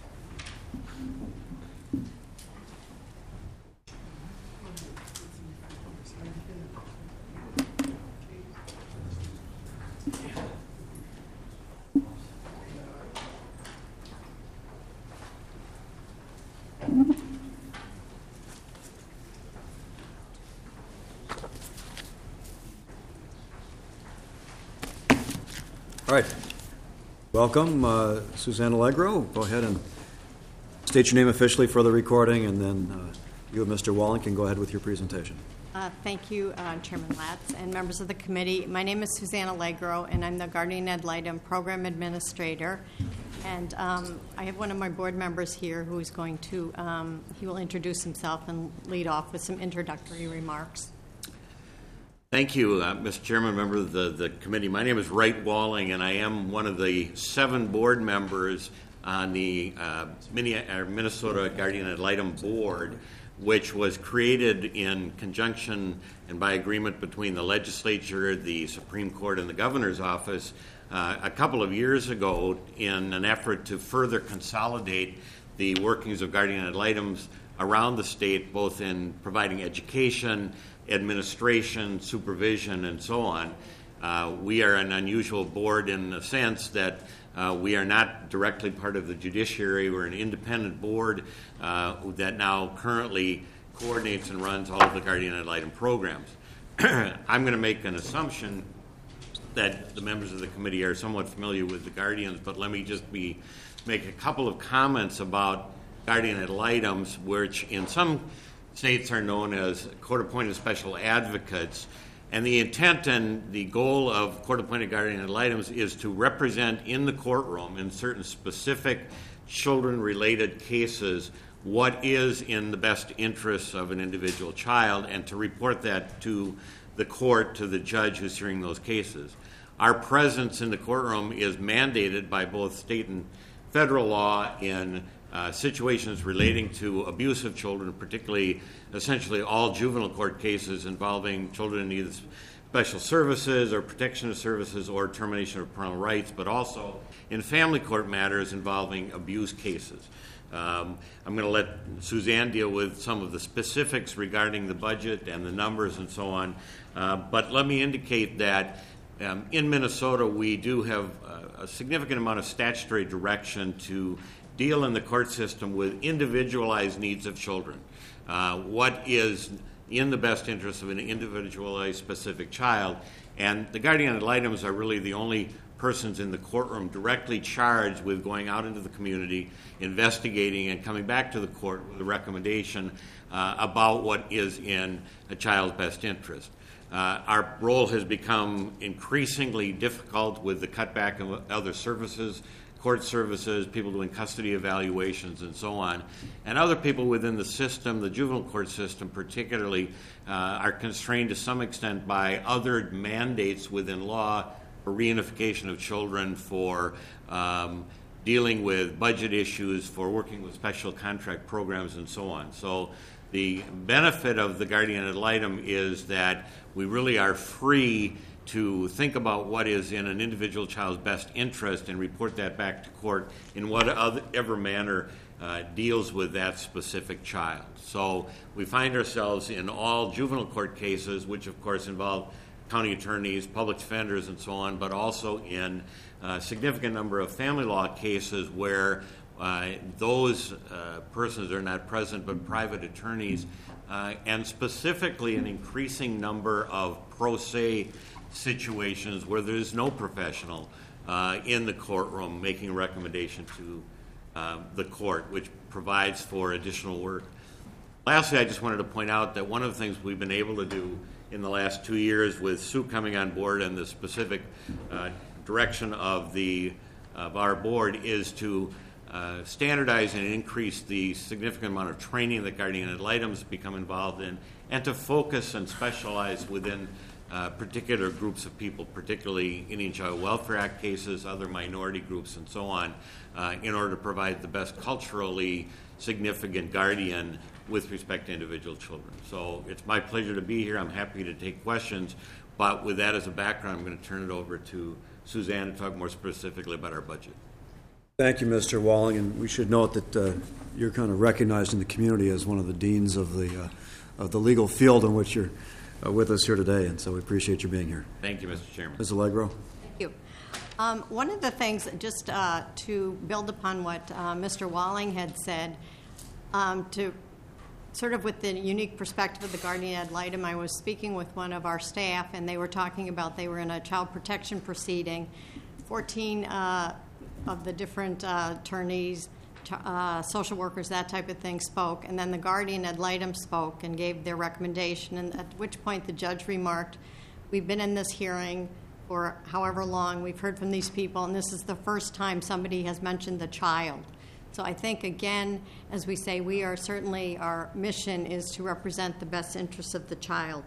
All right. Welcome, uh, Suzanne Allegro. Go ahead and state your name officially for the recording, and then uh, you and Mister Wallen can go ahead with your presentation. Uh, thank you, uh, Chairman Latz and members of the committee. My name is Suzanne Allegro, and I'm the Guardian Ad Litem Program Administrator. And um, I have one of my board members here who is going to, um, he will introduce himself and lead off with some introductory remarks. Thank you, uh, Mister Chairman, member of the, the committee. My name is Wright Walling, and I am one of the seven board members on the uh, Minnesota Guardian Ad Litem Board, which was created in conjunction and by agreement between the legislature, the Supreme Court, and the governor's office uh, a couple of years ago in an effort to further consolidate the workings of Guardian Ad Litems around the state, both in providing education, administration, supervision, and so on. Uh, we are an unusual board in the sense that uh, we are not directly part of the judiciary. We're an independent board uh, that now currently coordinates and runs all of the Guardian Ad Litem programs. I'm going to make an assumption that the members of the committee are somewhat familiar with the Guardians, but let me just be make a couple of comments about Guardian Ad Litems, which in some states are known as court-appointed special advocates. And the intent and the goal of court-appointed Guardian Ad Litems is to represent in the courtroom in certain specific children-related cases what is in the best interests of an individual child and to report that to the court, to the judge who's hearing those cases. Our presence in the courtroom is mandated by both state and federal law in Uh, situations relating to abuse of children, particularly essentially all juvenile court cases involving children in either special services or protection of services or termination of parental rights, but also in family court matters involving abuse cases. Um, I'm going to let Suzanne deal with some of the specifics regarding the budget and the numbers and so on, uh, but let me indicate that um, in Minnesota we do have a, a significant amount of statutory direction to deal in the court system with individualized needs of children. Uh, what is in the best interest of an individualized specific child? And the Guardian Ad Litems are really the only persons in the courtroom directly charged with going out into the community, investigating, and coming back to the court with a recommendation uh, about what is in a child's best interest. Uh, our role has become increasingly difficult with the cutback of other services, court services, people doing custody evaluations, and so on. And other people within the system, the juvenile court system particularly, uh, are constrained to some extent by other mandates within law for reunification of children, for um, dealing with budget issues, for working with special contract programs, and so on. So the benefit of the Guardian Ad Litem is that we really are free to think about what is in an individual child's best interest and report that back to court in whatever manner uh, deals with that specific child. So we find ourselves in all juvenile court cases, which of course involve county attorneys, public defenders, and so on, but also in a significant number of family law cases where uh, those uh, persons are not present but private attorneys, uh, and specifically an increasing number of pro se situations where there's no professional uh, in the courtroom making a recommendation to uh, the court, which provides for additional work. Lastly, I just wanted to point out that one of the things we've been able to do in the last two years with Sue coming on board and the specific uh, direction of the of our board is to uh, standardize and increase the significant amount of training that guardian ad litems become involved in, and to focus and specialize within uh, particular groups of people, particularly Indian Child Welfare Act cases, other minority groups, and so on, uh, in order to provide the best culturally significant guardian with respect to individual children. So it's my pleasure to be here. I'm happy to take questions, but with that as a background, I'm going to turn it over to Suzanne to talk more specifically about our budget. Thank you, Mister Walling, and we should note that uh, you're kind of recognized in the community as one of the deans of the uh, of the legal field in which you're uh, with us here today, and so we appreciate you being here. Thank you, Mister Chairman. Miz Allegro. Thank you. Um, one of the things, just uh, to build upon what uh, Mister Walling had said, um, to sort of with the unique perspective of the guardian ad litem, I was speaking with one of our staff, and they were talking about they were in a child protection proceeding. fourteen uh, of the different uh, attorneys, uh, social workers, that type of thing spoke, and then the guardian ad litem spoke and gave their recommendation, and at which point the judge remarked, we've been in this hearing for however long, we've heard from these people, and this is the first time somebody has mentioned the child. So I think, again, as we say, we are certainly, our mission is to represent the best interests of the child.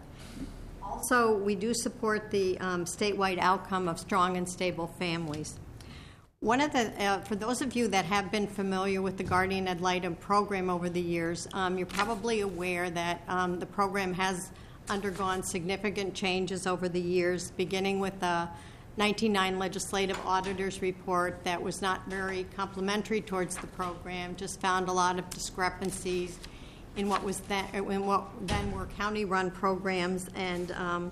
Also, we do support the um, statewide outcome of strong and stable families. One of the, uh, for those of you that have been familiar with the Guardian Ad Litem program over the years, um, you're probably aware that um, the program has undergone significant changes over the years, beginning with the nineteen ninety legislative auditor's report that was not very complimentary towards the program, just found a lot of discrepancies in what was then, in what then were county-run programs. And um,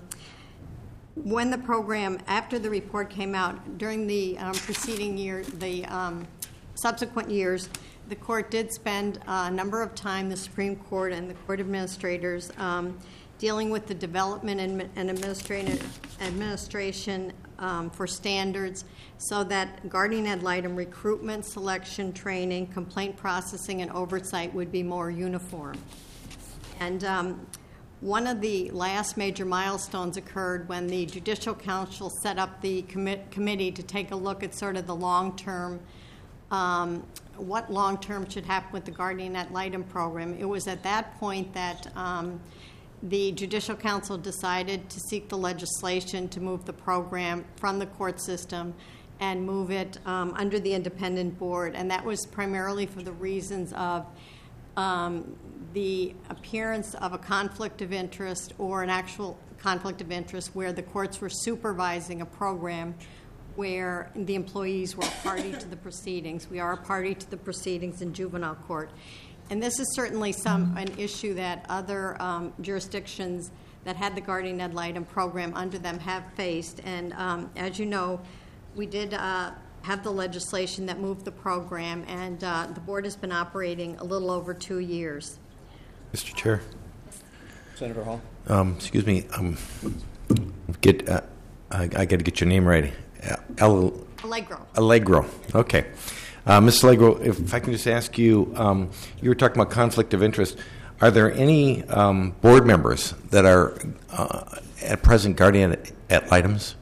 when the program, after the report came out, during the um, preceding year, the um, subsequent years, the court did spend a number of time, the Supreme Court and the court administrators, um, dealing with the development and, and administrative administration um, for standards so that guardian ad litem recruitment, selection, training, complaint processing, and oversight would be more uniform. And um, one of the last major milestones occurred when the Judicial Council set up the commi- committee to take a look at sort of the long-term, um, what long-term should happen with the guardian ad litem program. It was at that point that um, the Judicial Council decided to seek the legislation to move the program from the court system and move it um, under the independent board. And that was primarily for the reasons of um, the appearance of a conflict of interest or an actual conflict of interest where the courts were supervising a program where the employees were a party to the proceedings. We are a party to the proceedings in juvenile court. And this is certainly some an issue that other um, jurisdictions that had the guardian ad litem program under them have faced. And um, as you know, we did uh, have the legislation that moved the program, and uh, the board has been operating a little over two years. Mister Chair. Senator Hall. Um, excuse me. Um, get. Uh, I, I got to get your name right. El- Allegro. Allegro. Okay. Uh, Miz Allegro, if I can just ask you, um, you were talking about conflict of interest. Are there any um, board members that are uh, at present guardian ad litems?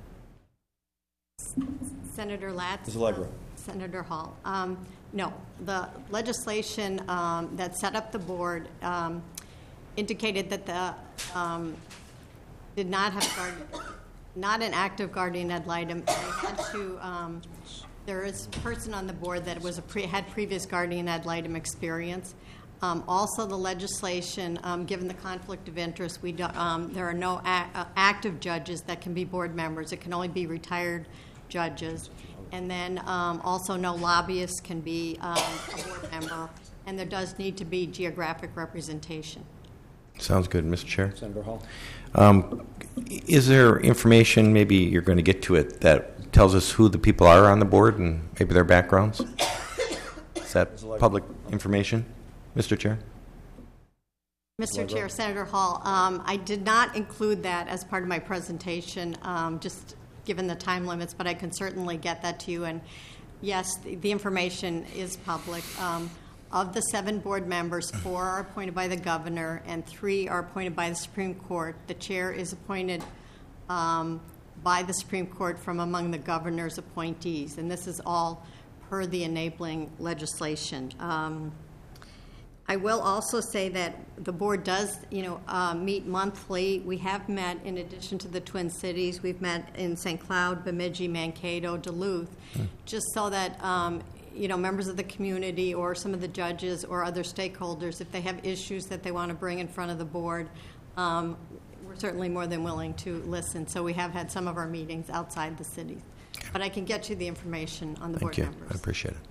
Senator Latz. Miz Allegro. Senator Hall. Um, no. The legislation um, that set up the board um, indicated that the um, did not have guard, not an active guardian ad litem. They had to. Um, There is a person on the board that was a pre, had previous guardian ad litem experience. Um, also, the legislation, um, given the conflict of interest, we do, um, there are no a- uh, active judges that can be board members. It can only be retired judges. And then um, also no lobbyists can be um, a board member. And there does need to be geographic representation. Sounds good, Mister Chair. Senator Hall. Um, is there information, maybe you're going to get to it, that tells us who the people are on the board and maybe their backgrounds? Is that public information, Mister Chair? Mister Chair, Senator Hall, um, I did not include that as part of my presentation, um, just given the time limits, but I can certainly get that to you. And yes, the, the information is public. Um, of the seven board members, four are appointed by the governor and three are appointed by the Supreme Court. The chair is appointed um, by the Supreme Court from among the governor's appointees, and this is all per the enabling legislation. Um, I will also say that the board does, you know, uh, meet monthly. We have met, in addition to the Twin Cities, we've met in Saint Cloud, Bemidji, Mankato, Duluth, mm. just so that, um, you know, members of the community or some of the judges or other stakeholders, if they have issues that they want to bring in front of the board, um, we're certainly more than willing to listen. So we have had some of our meetings outside the city. Okay. But I can get you the information on the Thank board you. members. I appreciate it.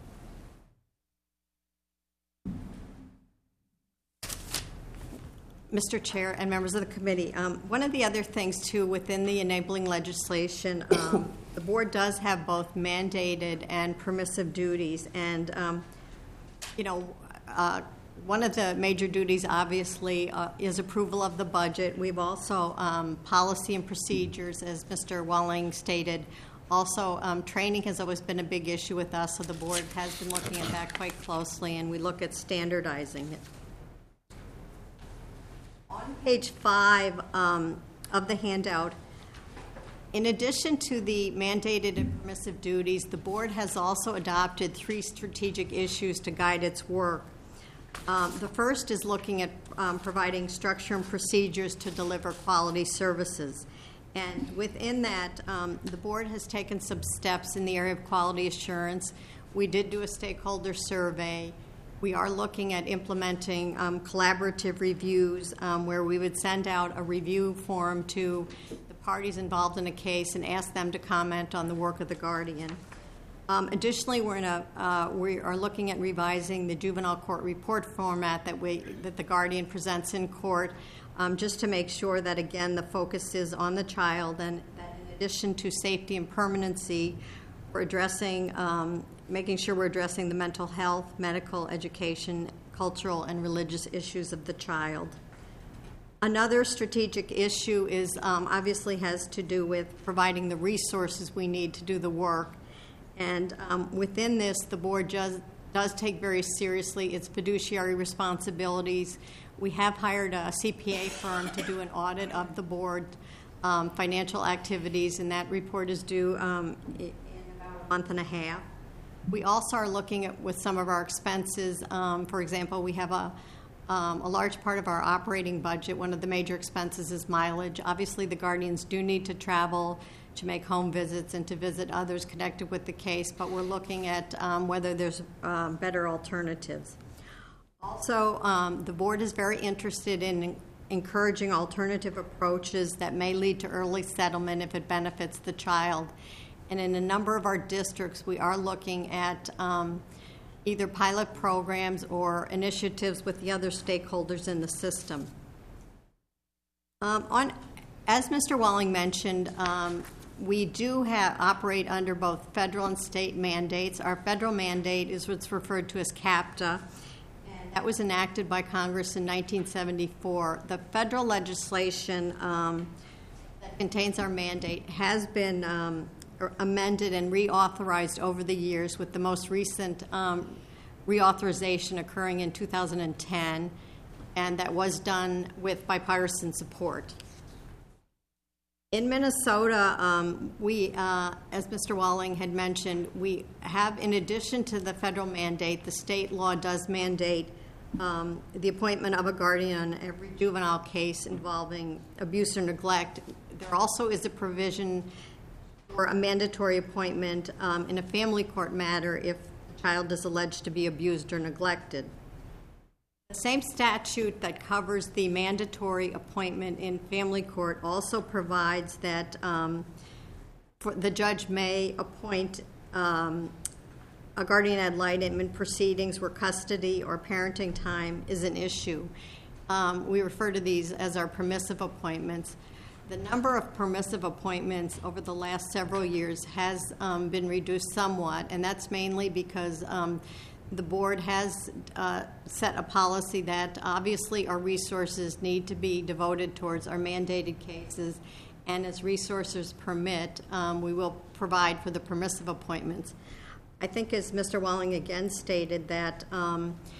Mister Chair and members of the committee, um, one of the other things, too, within the enabling legislation, um, the board does have both mandated and permissive duties. And, um, you know, uh, one of the major duties, obviously, uh, is approval of the budget. We've also um, policy and procedures, as Mister Walling stated. Also, um, training has always been a big issue with us, so the board has been looking at that quite closely, and we look at standardizing it. On page five um, of the handout, in addition to the mandated and permissive duties, the board has also adopted three strategic issues to guide its work. Um, the first is looking at um, providing structure and procedures to deliver quality services. And within that, um, the board has taken some steps in the area of quality assurance. We did do a stakeholder survey. We are looking at implementing um, collaborative reviews um, where we would send out a review form to the parties involved in a case and ask them to comment on the work of the guardian. Um, additionally, we're in a, uh, we are looking at revising the juvenile court report format that, we, that the guardian presents in court, um, just to make sure that, again, the focus is on the child, and that in addition to safety and permanency, we're addressing um, making sure we're addressing the mental health, medical, education, cultural, and religious issues of the child. Another strategic issue is um, obviously has to do with providing the resources we need to do the work. And um, within this, the board does, does take very seriously its fiduciary responsibilities. We have hired a C P A firm to do an audit of the board um, financial activities, and that report is due um, in about a month and a half. We also are looking at with some of our expenses. Um, for example, we have a, um, a large part of our operating budget. One of the major expenses is mileage. Obviously, the guardians do need to travel to make home visits and to visit others connected with the case, but we're looking at um, whether there's um, better alternatives. Also, um, the board is very interested in encouraging alternative approaches that may lead to early settlement if it benefits the child. And in a number of our districts, we are looking at um, either pilot programs or initiatives with the other stakeholders in the system. Um, on, as Mister Walling mentioned, um, we do have, operate under both federal and state mandates. Our federal mandate is what's referred to as CAPTA, and that was enacted by Congress in nineteen seventy-four. The federal legislation um, that contains our mandate has been um, amended and reauthorized over the years, with the most recent um, reauthorization occurring in two thousand ten, and that was done with bipartisan support. In Minnesota, um, we, uh, as Mister Walling had mentioned, we have, in addition to the federal mandate, the state law does mandate um, the appointment of a guardian on every juvenile case involving abuse or neglect. There also is a provision for a mandatory appointment um, in a family court matter if the child is alleged to be abused or neglected. The same statute that covers the mandatory appointment in family court also provides that um, for the judge may appoint um, a guardian ad litem in proceedings where custody or parenting time is an issue. Um, we refer to these as our permissive appointments. The number of permissive appointments over the last several years has um, been reduced somewhat, and that's mainly because um, the board has uh, set a policy that obviously our resources need to be devoted towards our mandated cases, and as resources permit, um, we will provide for the permissive appointments. I think, as Mister Walling again stated, that um,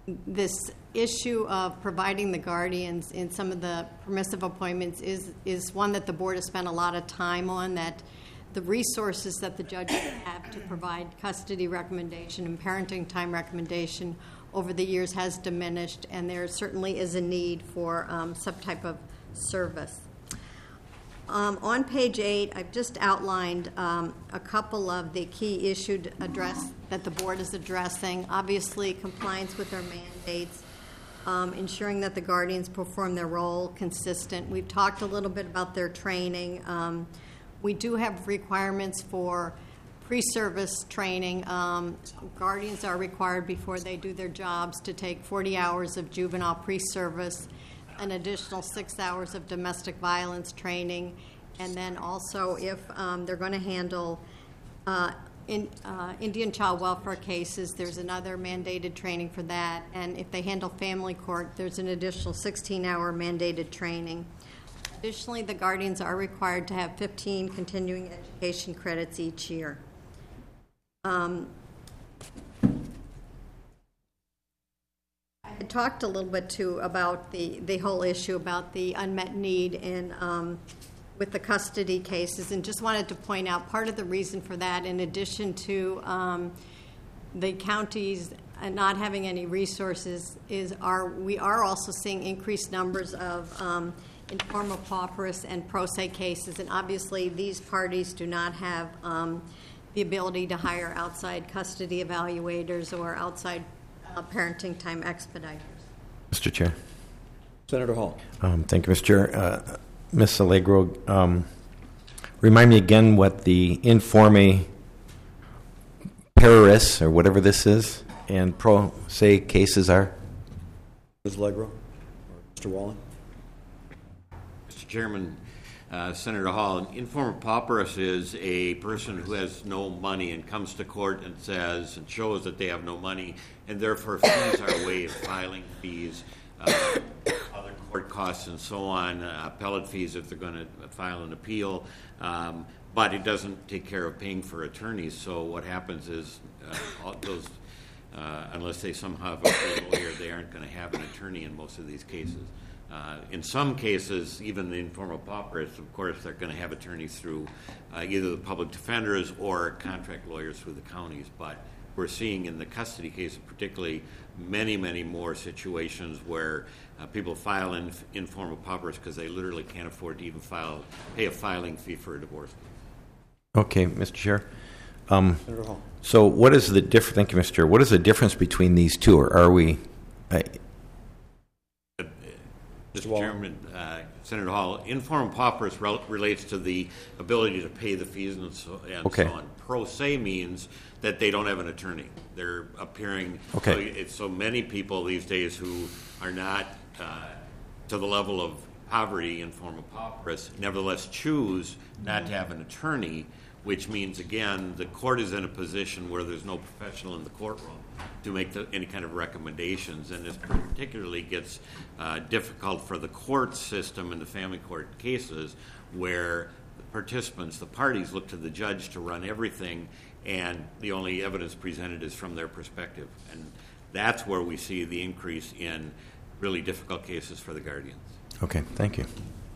this issue of providing the guardians in some of the permissive appointments is, is one that the board has spent a lot of time on, that the resources that the judges have to provide custody recommendation and parenting time recommendation over the years has diminished, and there certainly is a need for um, some type of service. Um, on page eight, I've just outlined um, a couple of the key issues address that the board is addressing. Obviously, compliance with our mandates, um, ensuring that the guardians perform their role consistent. We've talked a little bit about their training. Um, we do have requirements for pre-service training. Um, guardians are required before they do their jobs to take forty hours of juvenile pre-service, an additional six hours of domestic violence training, and then also if um, they're going to handle uh, in, uh, Indian child welfare cases, there's another mandated training for that, and if they handle family court, there's an additional sixteen-hour mandated training. Additionally, the guardians are required to have fifteen continuing education credits each year. Um, I had talked a little bit too about the, the whole issue about the unmet need in um, with the custody cases, and just wanted to point out part of the reason for that, in addition to um, the counties not having any resources, is are we are also seeing increased numbers of um, informal pauperous and pro se cases, and obviously these parties do not have um, the ability to hire outside custody evaluators or outside uh, parenting time expediters. Mister Chair. Senator Hall. Um, thank you, Mister Chair. Uh, Miz Allegro, um, remind me again what the informe paris, or whatever this is, and pro se cases are. Miz Allegro or Mister Wallen. Mister Chairman, uh, Senator Hall, an informal pauperous is a person who has no money and comes to court and says and shows that they have no money, and therefore fees are waived, filing fees, uh, other court costs, and so on, uh, appellate fees if they're going to file an appeal. Um, but it doesn't take care of paying for attorneys. So what happens is uh, all those, uh, unless they somehow have a free lawyer, they aren't going to have an attorney in most of these cases. Uh, in some cases, even the informal paupers, of course, they're going to have attorneys through uh, either the public defenders or contract lawyers through the counties. But we're seeing in the custody cases particularly many, many more situations where uh, people file in informal paupers because they literally can't afford to even file, pay a filing fee for a divorce. Okay, Mister Chair. Um, Senator Hall. so what is the difference, thank you, Mister Chair, what is the difference between these two, or are we... I, Mister Chairman, uh, Senator Hall, informal paupers rel- relates to the ability to pay the fees and so, and okay. so on. Pro se means that they don't have an attorney. They're appearing. Okay. So it's so many people these days who are not uh, to the level of poverty, informal paupers, nevertheless choose not to have an attorney, which means, again, the court is in a position where there's no professional in the courtroom to make the, any kind of recommendations, and this particularly gets uh, difficult for the court system in the family court cases where the participants, the parties, look to the judge to run everything, and the only evidence presented is from their perspective. And that's where we see the increase in really difficult cases for the guardians. Okay, thank you.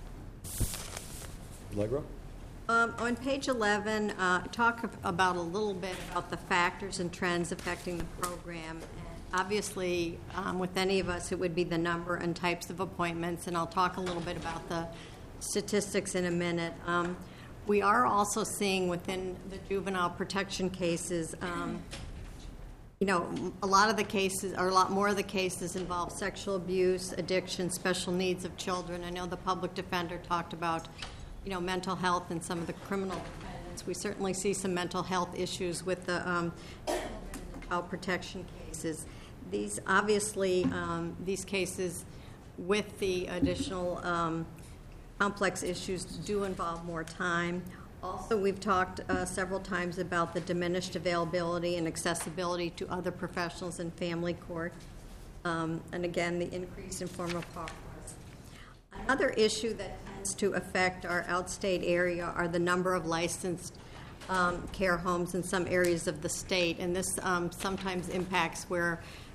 Allegro? Um, on page eleven, uh, talk about a little bit about the factors and trends affecting the program. And obviously, um, with any of us, it would be the number and types of appointments, and I'll talk a little bit about the statistics in a minute. Um, we are also seeing within the juvenile protection cases, um, you know, a lot of the cases, or a lot more of the cases, involve sexual abuse, addiction, special needs of children. I know the public defender talked about you know, mental health and some of the criminal defendants. We certainly see some mental health issues with the um, child protection cases. These obviously, um, these cases with the additional um, complex issues do involve more time. Also, we've talked uh, several times about the diminished availability and accessibility to other professionals in family court. Um, and again, the increase in formal pauperous. Another issue that tends to affect our outstate area are the number of licensed um, care homes in some areas of the state, and this um, sometimes impacts where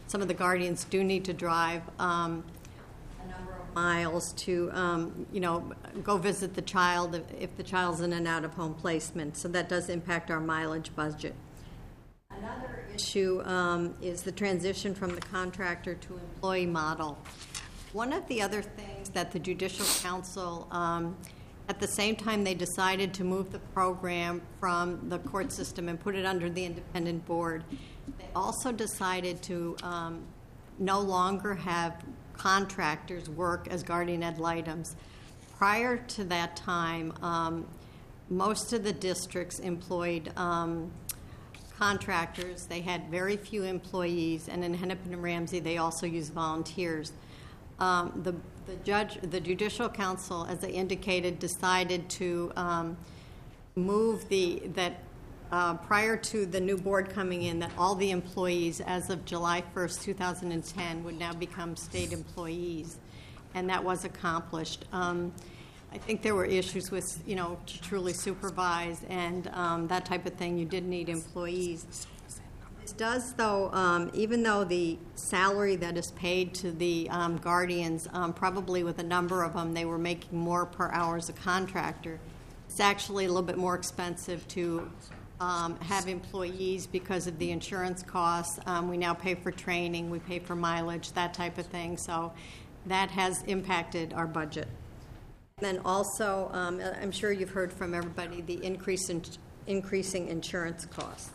some of the guardians do need to drive um, a number of miles to, um, you know, go visit the child if, if the child's in an out-of-home placement. So that does impact our mileage budget. Another issue um, is the transition from the contractor to employee model. One of the other things that the Judicial Council, um, at the same time they decided to move the program from the court system and put it under the independent board, they also decided to um, no longer have contractors work as guardian ad litems. Prior to that time, um, most of the districts employed um, contractors. They had very few employees, and in Hennepin and Ramsey, they also used volunteers. Um, the, the judge, the Judicial Council, as I indicated, decided to um, move the that uh, prior to the new board coming in, that all the employees, as of July first, two thousand ten, would now become state employees, and that was accomplished. Um, I think there were issues with, you know, to truly supervise and um, that type of thing. You did need employees. This does, though, um, even though the salary that is paid to the um, guardians, um, probably with a number of them, they were making more per hour as a contractor, it's actually a little bit more expensive to um, have employees because of the insurance costs. Um, we now pay for training, we pay for mileage, that type of thing. So that has impacted our budget. Then also, um, I'm sure you've heard from everybody, the increase in increasing insurance costs.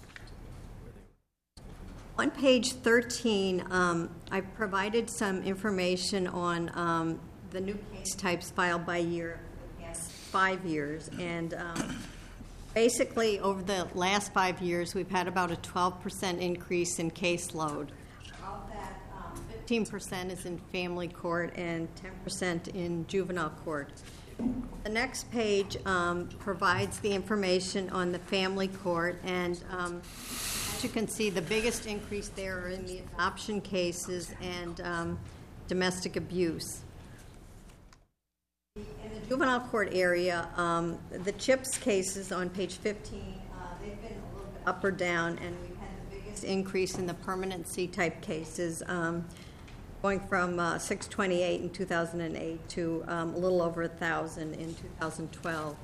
On page thirteen, um, I provided some information on um, the new case types filed by year for the past five years. And um, basically, over the last five years, we've had about a twelve percent increase in caseload. fifteen percent is in family court and ten percent in juvenile court. The next page um, provides the information on the family court, and um, as you can see, the biggest increase there are in the adoption cases and um, domestic abuse. In the juvenile court area, um, the CHIPS cases on page fifteen, uh, they've been a little bit up or down, and we've had the biggest increase in the permanency type cases, um, going from uh, six twenty-eight in two thousand eight to um, a little over one thousand in two thousand twelve.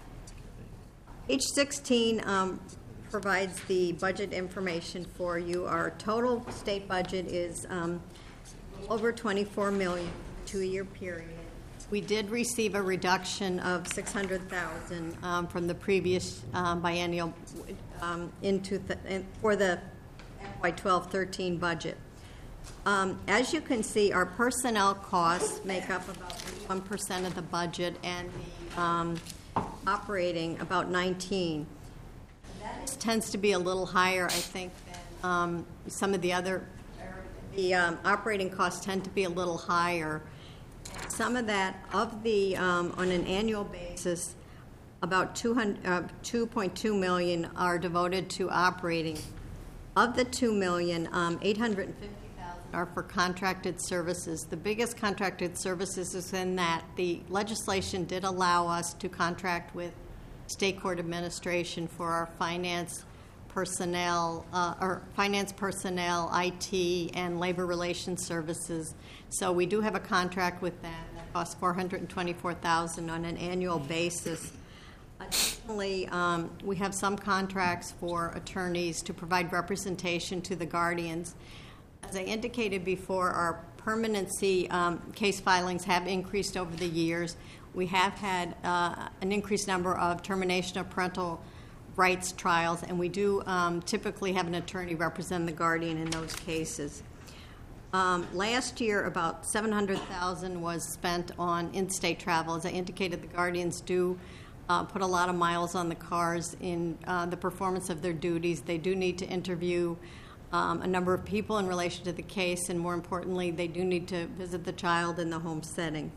Page sixteen um, provides the budget information for you. Our total state budget is um, over twenty-four million dollars for a two-year period. We did receive a reduction of six hundred thousand dollars um, from the previous um, biennial um, into th- in, for the F Y twelve thirteen budget. Um, as you can see, our personnel costs make up about one percent of the budget, and the um, operating about nineteen. That tends to be a little higher, I think, than um, some of the other. The um, operating costs tend to be a little higher. Some of that, of the um, on an annual basis, about two hundred, uh, two point two million are devoted to operating. Of the two million, um, eight hundred fifty. Are for contracted services. The biggest contracted services is in that the legislation did allow us to contract with state court administration for our finance personnel, uh, or finance personnel, I T, and labor relations services. So we do have a contract with them that costs four hundred twenty-four thousand dollars on an annual basis. Additionally, um, we have some contracts for attorneys to provide representation to the guardians. As I indicated before, our permanency um, case filings have increased over the years. We have had uh, an increased number of termination of parental rights trials, and we do um, typically have an attorney represent the guardian in those cases. Um, last year, about seven hundred thousand dollars was spent on in-state travel. As I indicated, the guardians do uh, put a lot of miles on the cars in uh, the performance of their duties. They do need to interview Um, a number of people in relation to the case, and more importantly, they do need to visit the child in the home setting.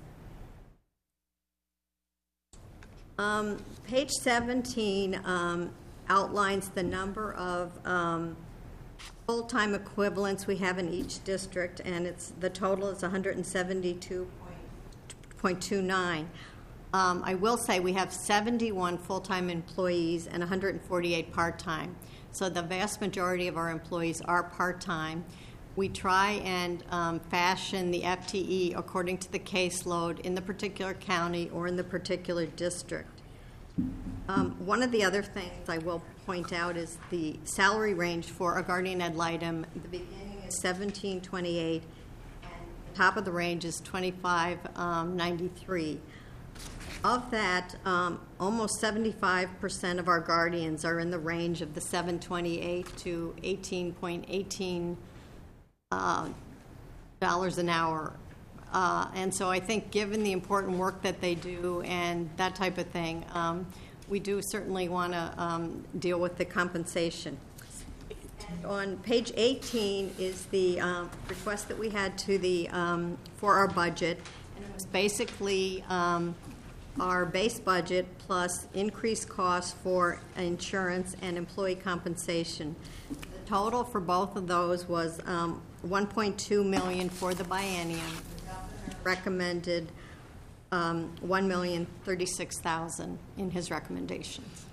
Um, page seventeen um, outlines the number of um, full-time equivalents we have in each district, and it's the total is one hundred seventy-two point two nine. Um, I will say we have seventy-one full-time employees and one hundred forty-eight part-time. So the vast majority of our employees are part-time. we try and um, fashion the F T E according to the caseload in the particular county or in the particular district. Um, one of the other things I will point out is the salary range for a guardian ad litem. The beginning is seventeen twenty-eight, and the top of the range is twenty-five ninety-three. Of that, um, almost seventy-five percent of our guardians are in the range of the seven twenty-eight to eighteen eighteen uh, dollars an hour. Uh, and so I think given the important work that they do and that type of thing, um, we do certainly want to um, deal with the compensation. And on page eighteen is the um, request that we had to the um, for our budget, and it was basically um, our base budget plus increased costs for insurance and employee compensation. The total for both of those was um, one point two million dollars for the biennium. The governor recommended um, one million thirty-six thousand dollars in his recommendations.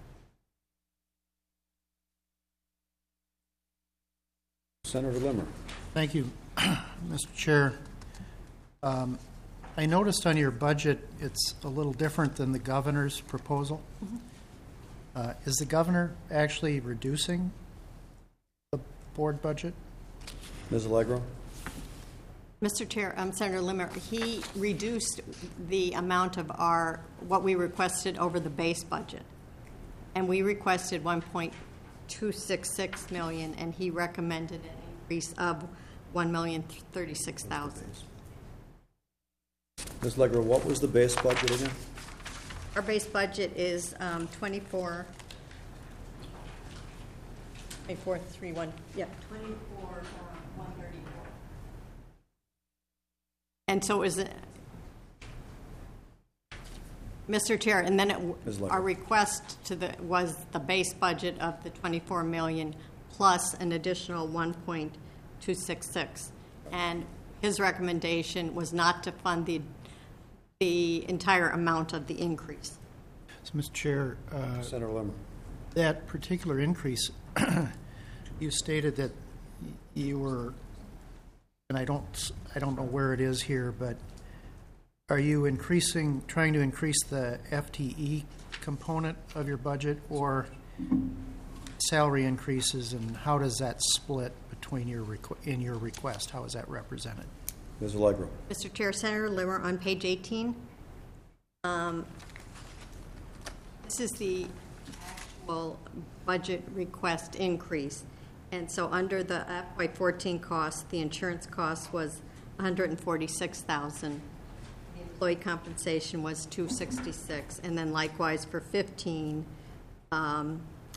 Senator Limmer. Thank you, Mister Chair. Um, I noticed on your budget it's a little different than the governor's proposal. Mm-hmm. Uh, is the governor actually reducing the board budget? Miz Allegro. Mister Chair, um, Senator Limmer, he reduced the amount of our, what we requested over the base budget. And we requested one point two six six million dollars, and he recommended an increase of one million thirty-six thousand dollars. Miz Allegro, what was the base budget again? Our base budget is um, twenty-four, twenty-four, three, one, yeah, twenty-four, one thirty-four. And so is it, Mister Chair, and then it, our request to the was the base budget of the twenty-four million plus an additional one point two six six, and his recommendation was not to fund the the entire amount of the increase. So, Mister Chair, uh, Senator Limmer. that particular increase, you stated that you were, and I don't, I don't know where it is here, but are you increasing, trying to increase the F T E component of your budget or salary increases, and how does that split between your requ- in your request? How is that represented? Miz Allegro. Mister Chair, Senator Limmer, on page eighteen, um, this is the actual budget request increase. And so under the F Y fourteen cost, the insurance cost was one hundred forty-six thousand dollars. The employee compensation was two hundred sixty-six thousand dollars. And then likewise for fifteen, um,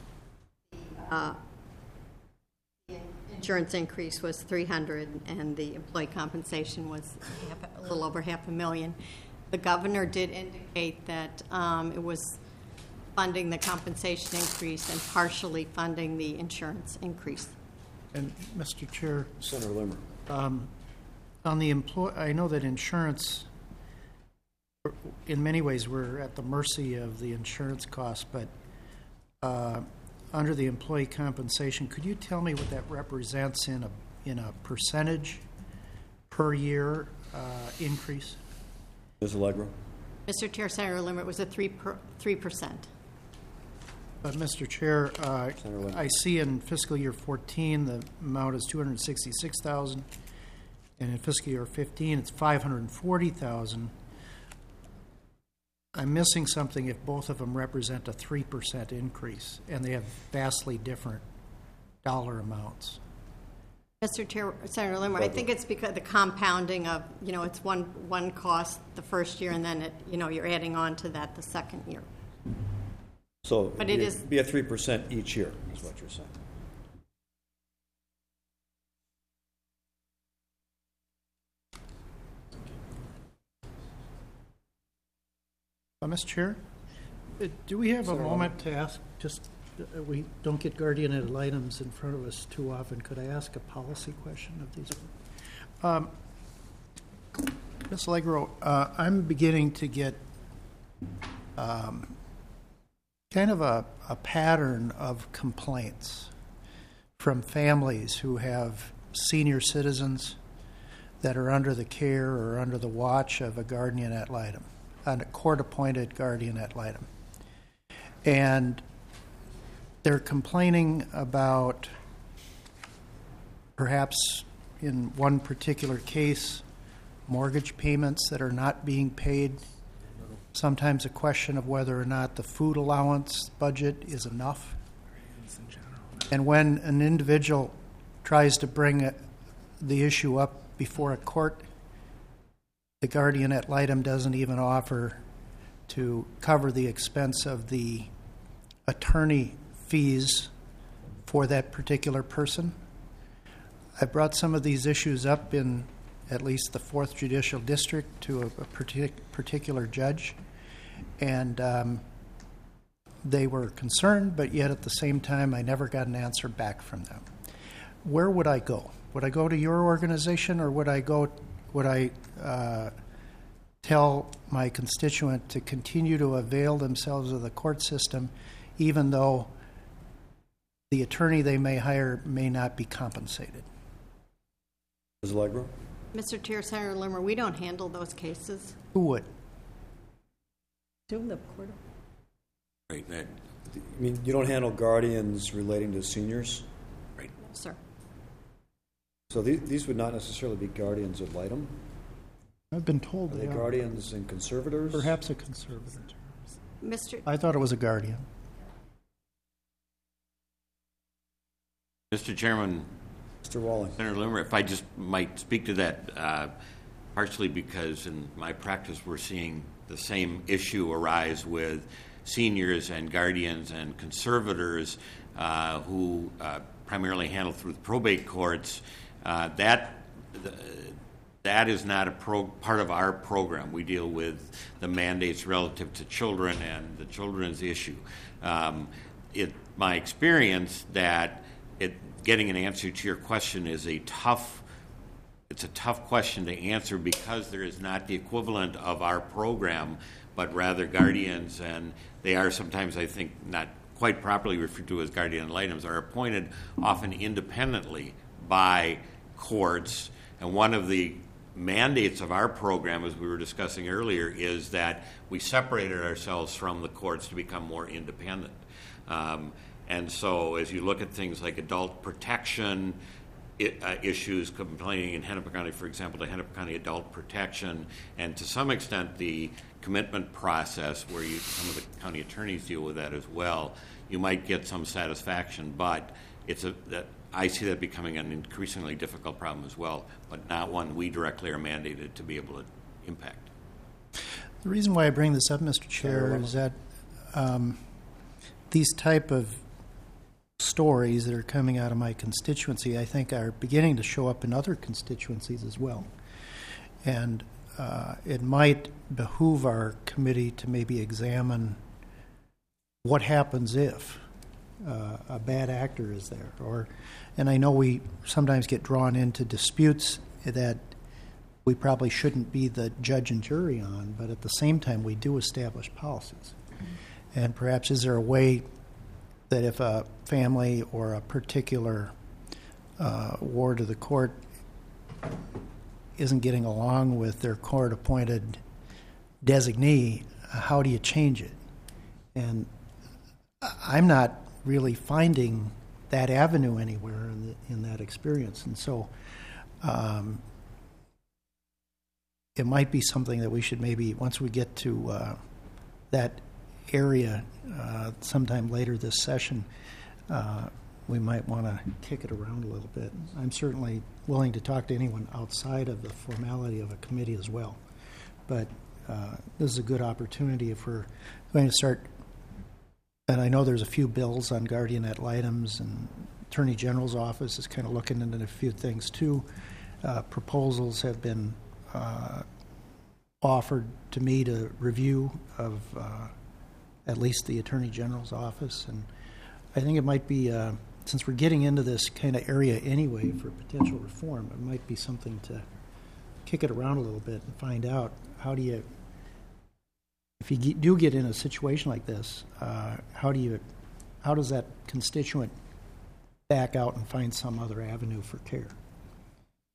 uh, the insurance increase was three hundred thousand dollars, and the employee compensation was half, a little over half a million. The governor did indicate that um, it was funding the compensation increase and partially funding the insurance increase. And Mister Chair, Senator Limmer. um, on the employ, I know that insurance, in many ways, we're at the mercy of the insurance costs, but uh, under the employee compensation, could you tell me what that represents in a in a percentage per year uh, increase? Miz Allegro. Mister Chair, Senator Limmer, it was a three per, three percent. But Mister Chair, uh, Senator Limmer. I see in fiscal year fourteen the amount is two hundred sixty-six thousand dollars, and in fiscal year fifteen it's five hundred forty thousand dollars. I'm missing something if both of them represent a three percent increase, and they have vastly different dollar amounts. Mister Chair, Senator Limmer, I think it's because the compounding of, you know, it's one one cost the first year, and then it, you know, you're adding on to that the second year. So But it'd it be, is- be a three percent each year, is what you're saying. Uh, Mister Chair, uh, do we have a Senator moment to ask, just, uh, we don't get guardian ad litems in front of us too often. Could I ask a policy question of these? Um, Miz Allegro, uh, I'm beginning to get um, kind of a, a pattern of complaints from families who have senior citizens that are under the care or under the watch of a guardian ad litem, a court-appointed guardian ad litem. And they're complaining about, perhaps in one particular case, mortgage payments that are not being paid. Sometimes a question of whether or not the food allowance budget is enough. And when an individual tries to bring a, the issue up before a court, the guardian ad litem doesn't even offer to cover the expense of the attorney fees for that particular person. I brought some of these issues up in at least the fourth Judicial District to a, a partic- particular judge, and um, they were concerned, but yet at the same time I never got an answer back from them. Where would I go? Would I go to your organization, or would I go, would I uh, tell my constituent to continue to avail themselves of the court system even though the attorney they may hire may not be compensated? Miz Allegro? Mister Chair, Senator Limmer, we don't handle those cases. Who would? Do the court. Right. That, I mean, you don't handle guardians relating to seniors? right. No, sir. So these, these would not necessarily be guardians ad litem? I've been told Are they they are. guardians and conservators? Perhaps a conservator. Mister I thought it was a guardian. Mister Chairman, Mister Walling? Senator Limmer, if I just might speak to that, uh, partially because in my practice we're seeing the same issue arise with seniors and guardians and conservators uh, who uh, primarily handle through the probate courts. Uh, that the, that is not a pro- part of our program. We deal with the mandates relative to children and the children's issue. Um, it my experience that it getting an answer to your question is a tough it's a tough question to answer because there is not the equivalent of our program, but rather guardians, and they are sometimes, I think, not quite properly referred to as guardian ad litems, are appointed often independently by courts. And one of the mandates of our program, as we were discussing earlier, is that we separated ourselves from the courts to become more independent. Um, and so as you look at things like adult protection, It, uh, issues complaining in Hennepin County, for example, to Hennepin County Adult Protection, and to some extent the commitment process where you, some of the county attorneys deal with that as well, you might get some satisfaction, but it's a, that, I see that becoming an increasingly difficult problem as well, but not one we directly are mandated to be able to impact. The reason why I bring this up, Mister Chair, is that um, these type of stories that are coming out of my constituency, I think, are beginning to show up in other constituencies as well. And uh, it might behoove our committee to maybe examine what happens if uh, a bad actor is there. Or, and I know we sometimes get drawn into disputes that we probably shouldn't be the judge and jury on, but at the same time, we do establish policies. Mm-hmm. And perhaps is there a way that if a family or a particular uh, ward of the court isn't getting along with their court-appointed designee, how do you change it? And I'm not really finding that avenue anywhere in, the, in that experience. And so um, it might be something that we should maybe, once we get to uh, that area uh, sometime later this session, uh, we might want to kick it around a little bit. I'm certainly willing to talk to anyone outside of the formality of a committee as well. But uh, this is a good opportunity if we're going to start, and I know there's a few bills on guardian ad litems, and Attorney General's office is kind of looking into a few things too. Uh, proposals have been uh, offered to me to review of uh, at least the Attorney General's office, and I think it might be, uh, since we're getting into this kind of area anyway for potential reform, it might be something to kick it around a little bit and find out how do you, if you do get in a situation like this, uh, how do you, how does that constituent back out and find some other avenue for care?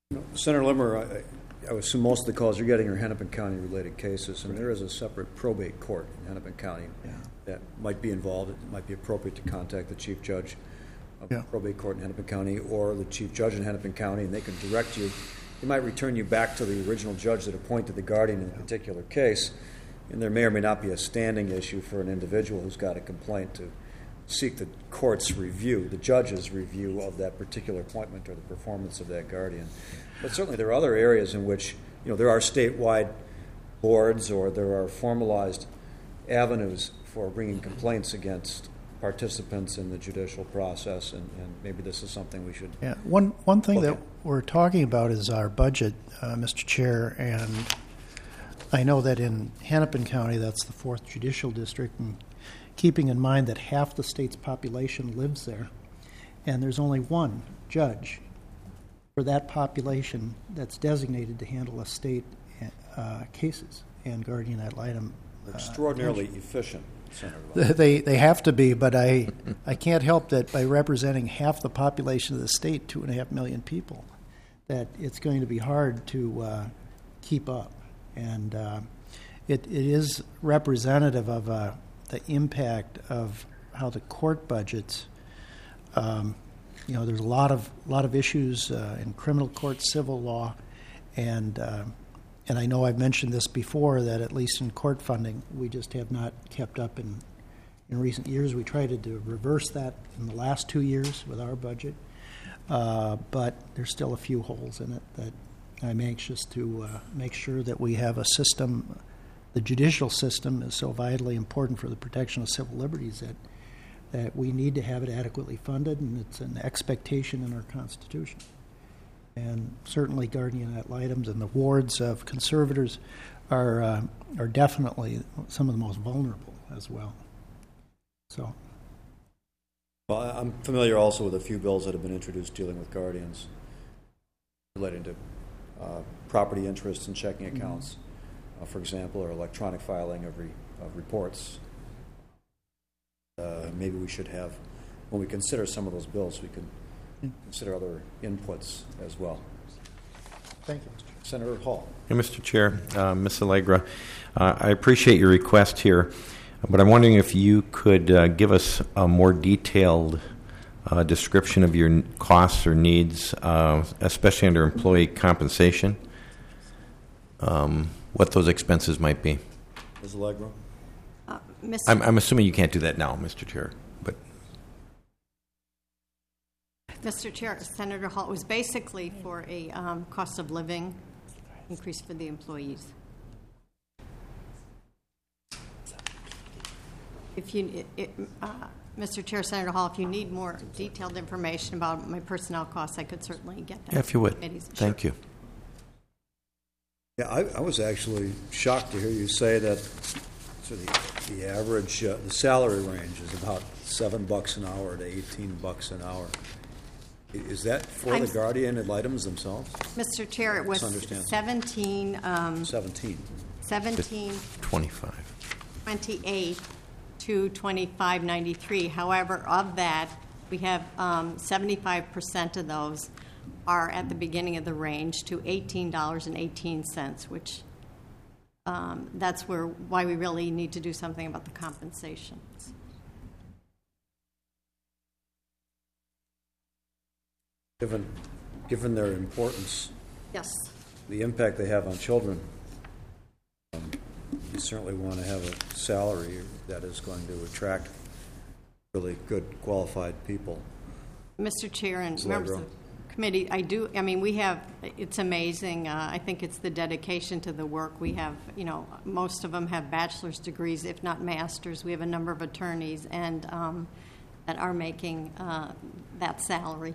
Senator Limmer, I, I assume most of the calls you're getting are Hennepin County-related cases, and there is a separate probate court in Hennepin County Yeah. that might be involved. It might be appropriate to contact the chief judge of Yeah. the probate court in Hennepin County or the chief judge in Hennepin County, and they can direct you. They might return you back to the original judge that appointed the guardian in a particular case, and there may or may not be a standing issue for an individual who's got a complaint to seek the court's review, the judge's review of that particular appointment or the performance of that guardian. But certainly there are other areas in which, you know, there are statewide boards or there are formalized avenues for bringing complaints against participants in the judicial process, and, and maybe this is something we should. Yeah, one, one thing Okay. that we're talking about is our budget, uh, Mister Chair, and I know that in Hennepin County, that's the fourth judicial district, and keeping in mind that half the state's population lives there, and there's only one judge for that population that's designated to handle estate uh, cases and guardian ad litem. uh, Extraordinarily efficient, Senator Lynn. They they have to be, but I I can't help that by representing half the population of the state, two and a half million people, that it's going to be hard to uh, keep up, and uh, it it is representative of uh, the impact of how the court budgets. Um, you know, there's a lot of lot of issues uh, in criminal court, civil law, and. Uh, And I know I've mentioned this before, that at least in court funding, we just have not kept up in, in recent years. We tried to do, reverse that in the last two years with our budget, uh, but there's still a few holes in it that I'm anxious to uh, make sure that we have a system. The judicial system is so vitally important for the protection of civil liberties that, that we need to have it adequately funded, and it's an expectation in our Constitution. And certainly guardian ad litems and the wards of conservators are uh, are definitely some of the most vulnerable as well. So, Well, I'm familiar also with a few bills that have been introduced dealing with guardians relating to uh, property interests and checking accounts, uh, for example, or electronic filing of, re- of reports. Uh, maybe we should have, when we consider some of those bills, we could consider other inputs as well. thank you, Mister Chair. Senator Hall. Hey, Mister Chair, uh, Miz Allegra, uh, I appreciate your request here, but I'm wondering if you could uh, give us a more detailed uh, description of your costs or needs, uh, especially under employee compensation, um, what those expenses might be. Miz Allegra. Uh, Mister I'm, I'm assuming you can't do that now, Mister Chair, but Mister Chair, Senator Hall, it was basically for a um, cost of living increase for the employees. If you, it, it, uh, Mister Chair, Senator Hall, if you need more detailed information about my personnel costs, I could certainly get that. yeah, if you would. Committees. Thank Sure. you. Yeah, I, I was actually shocked to hear you say that so the, the average, uh, the salary range is about seven bucks an hour to eighteen bucks an hour. I- Is that for I'm the s- guardian ad litems themselves? Mister Chair, it was Misunderstand. seventeen, um, Seventeen. seventeen twenty-five. twenty-eight to twenty-five ninety-three. However, of that, we have um, seventy-five percent of those are at the beginning of the range to eighteen dollars and eighteen cents, which um, that's where why we really need to do something about the compensation. Given, given their importance, Yes. the impact they have on children, um, you certainly want to have a salary that is going to attract really good, qualified people. Mister Chair and Miz members of Legro. the committee, I do, I mean, we have, it's amazing. Uh, I think it's the dedication to the work. We have, you know, most of them have bachelor's degrees, if not masters. We have a number of attorneys and um, that are making uh, that salary.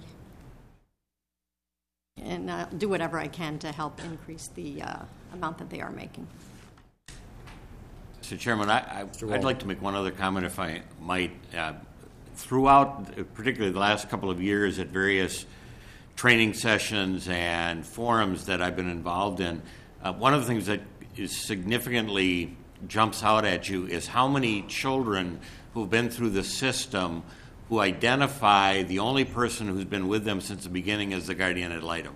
And uh, do whatever I can to help increase the uh, amount that they are making. Mister Chairman, I, I, Mister I'd Wall. like to make one other comment, if I might. Uh, throughout, uh, particularly the last couple of years, at various training sessions and forums that I've been involved in, uh, one of the things that is significantly jumps out at you is how many children who've been through the system who identify the only person who's been with them since the beginning as the guardian ad litem.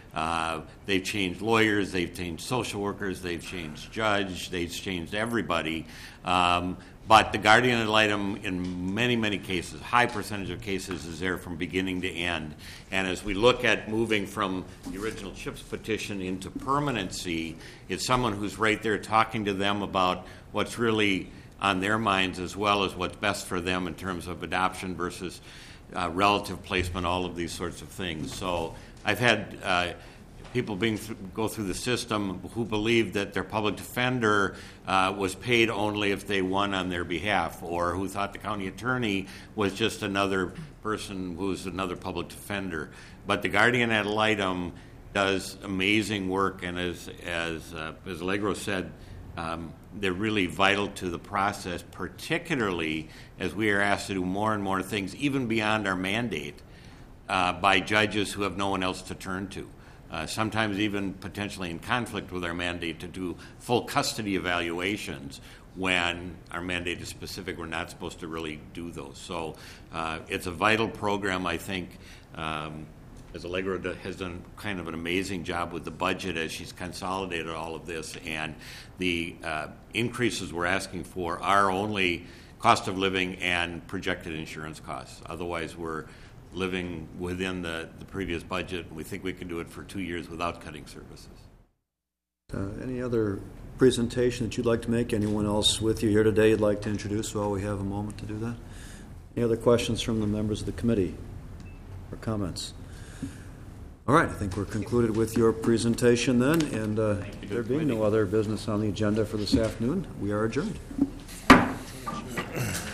Uh, they've changed lawyers, they've changed social workers, they've changed judge, they've changed everybody. Um, but the guardian ad litem, in many, many cases, high percentage of cases, is there from beginning to end. And as we look at moving from the original CHIPS petition into permanency, it's someone who's right there talking to them about what's really on their minds, as well as what's best for them in terms of adoption versus uh, relative placement, all of these sorts of things. So I've had uh, people being th- go through the system who believed that their public defender uh, was paid only if they won on their behalf, or who thought the county attorney was just another person who's another public defender. But the guardian ad litem does amazing work, and as as uh, as Allegro said, um, they're really vital to the process, particularly as we are asked to do more and more things, even beyond our mandate, uh, by judges who have no one else to turn to. Uh, sometimes even potentially in conflict with our mandate to do full custody evaluations when our mandate is specific. We're not supposed to really do those. So uh, it's a vital program, I think. Um, as Allegra has done kind of an amazing job with the budget as she's consolidated all of this, and the uh, increases we're asking for are only cost of living and projected insurance costs. Otherwise, we're living within the, the previous budget. We think we can do it for two years without cutting services. Uh, any other presentation that you'd like to make? Anyone else with you here today you'd like to introduce while we have a moment to do that? Any other questions from the members of the committee or comments? All right, I think we're concluded with your presentation then, and uh, there being no other business on the agenda for this afternoon, we are adjourned.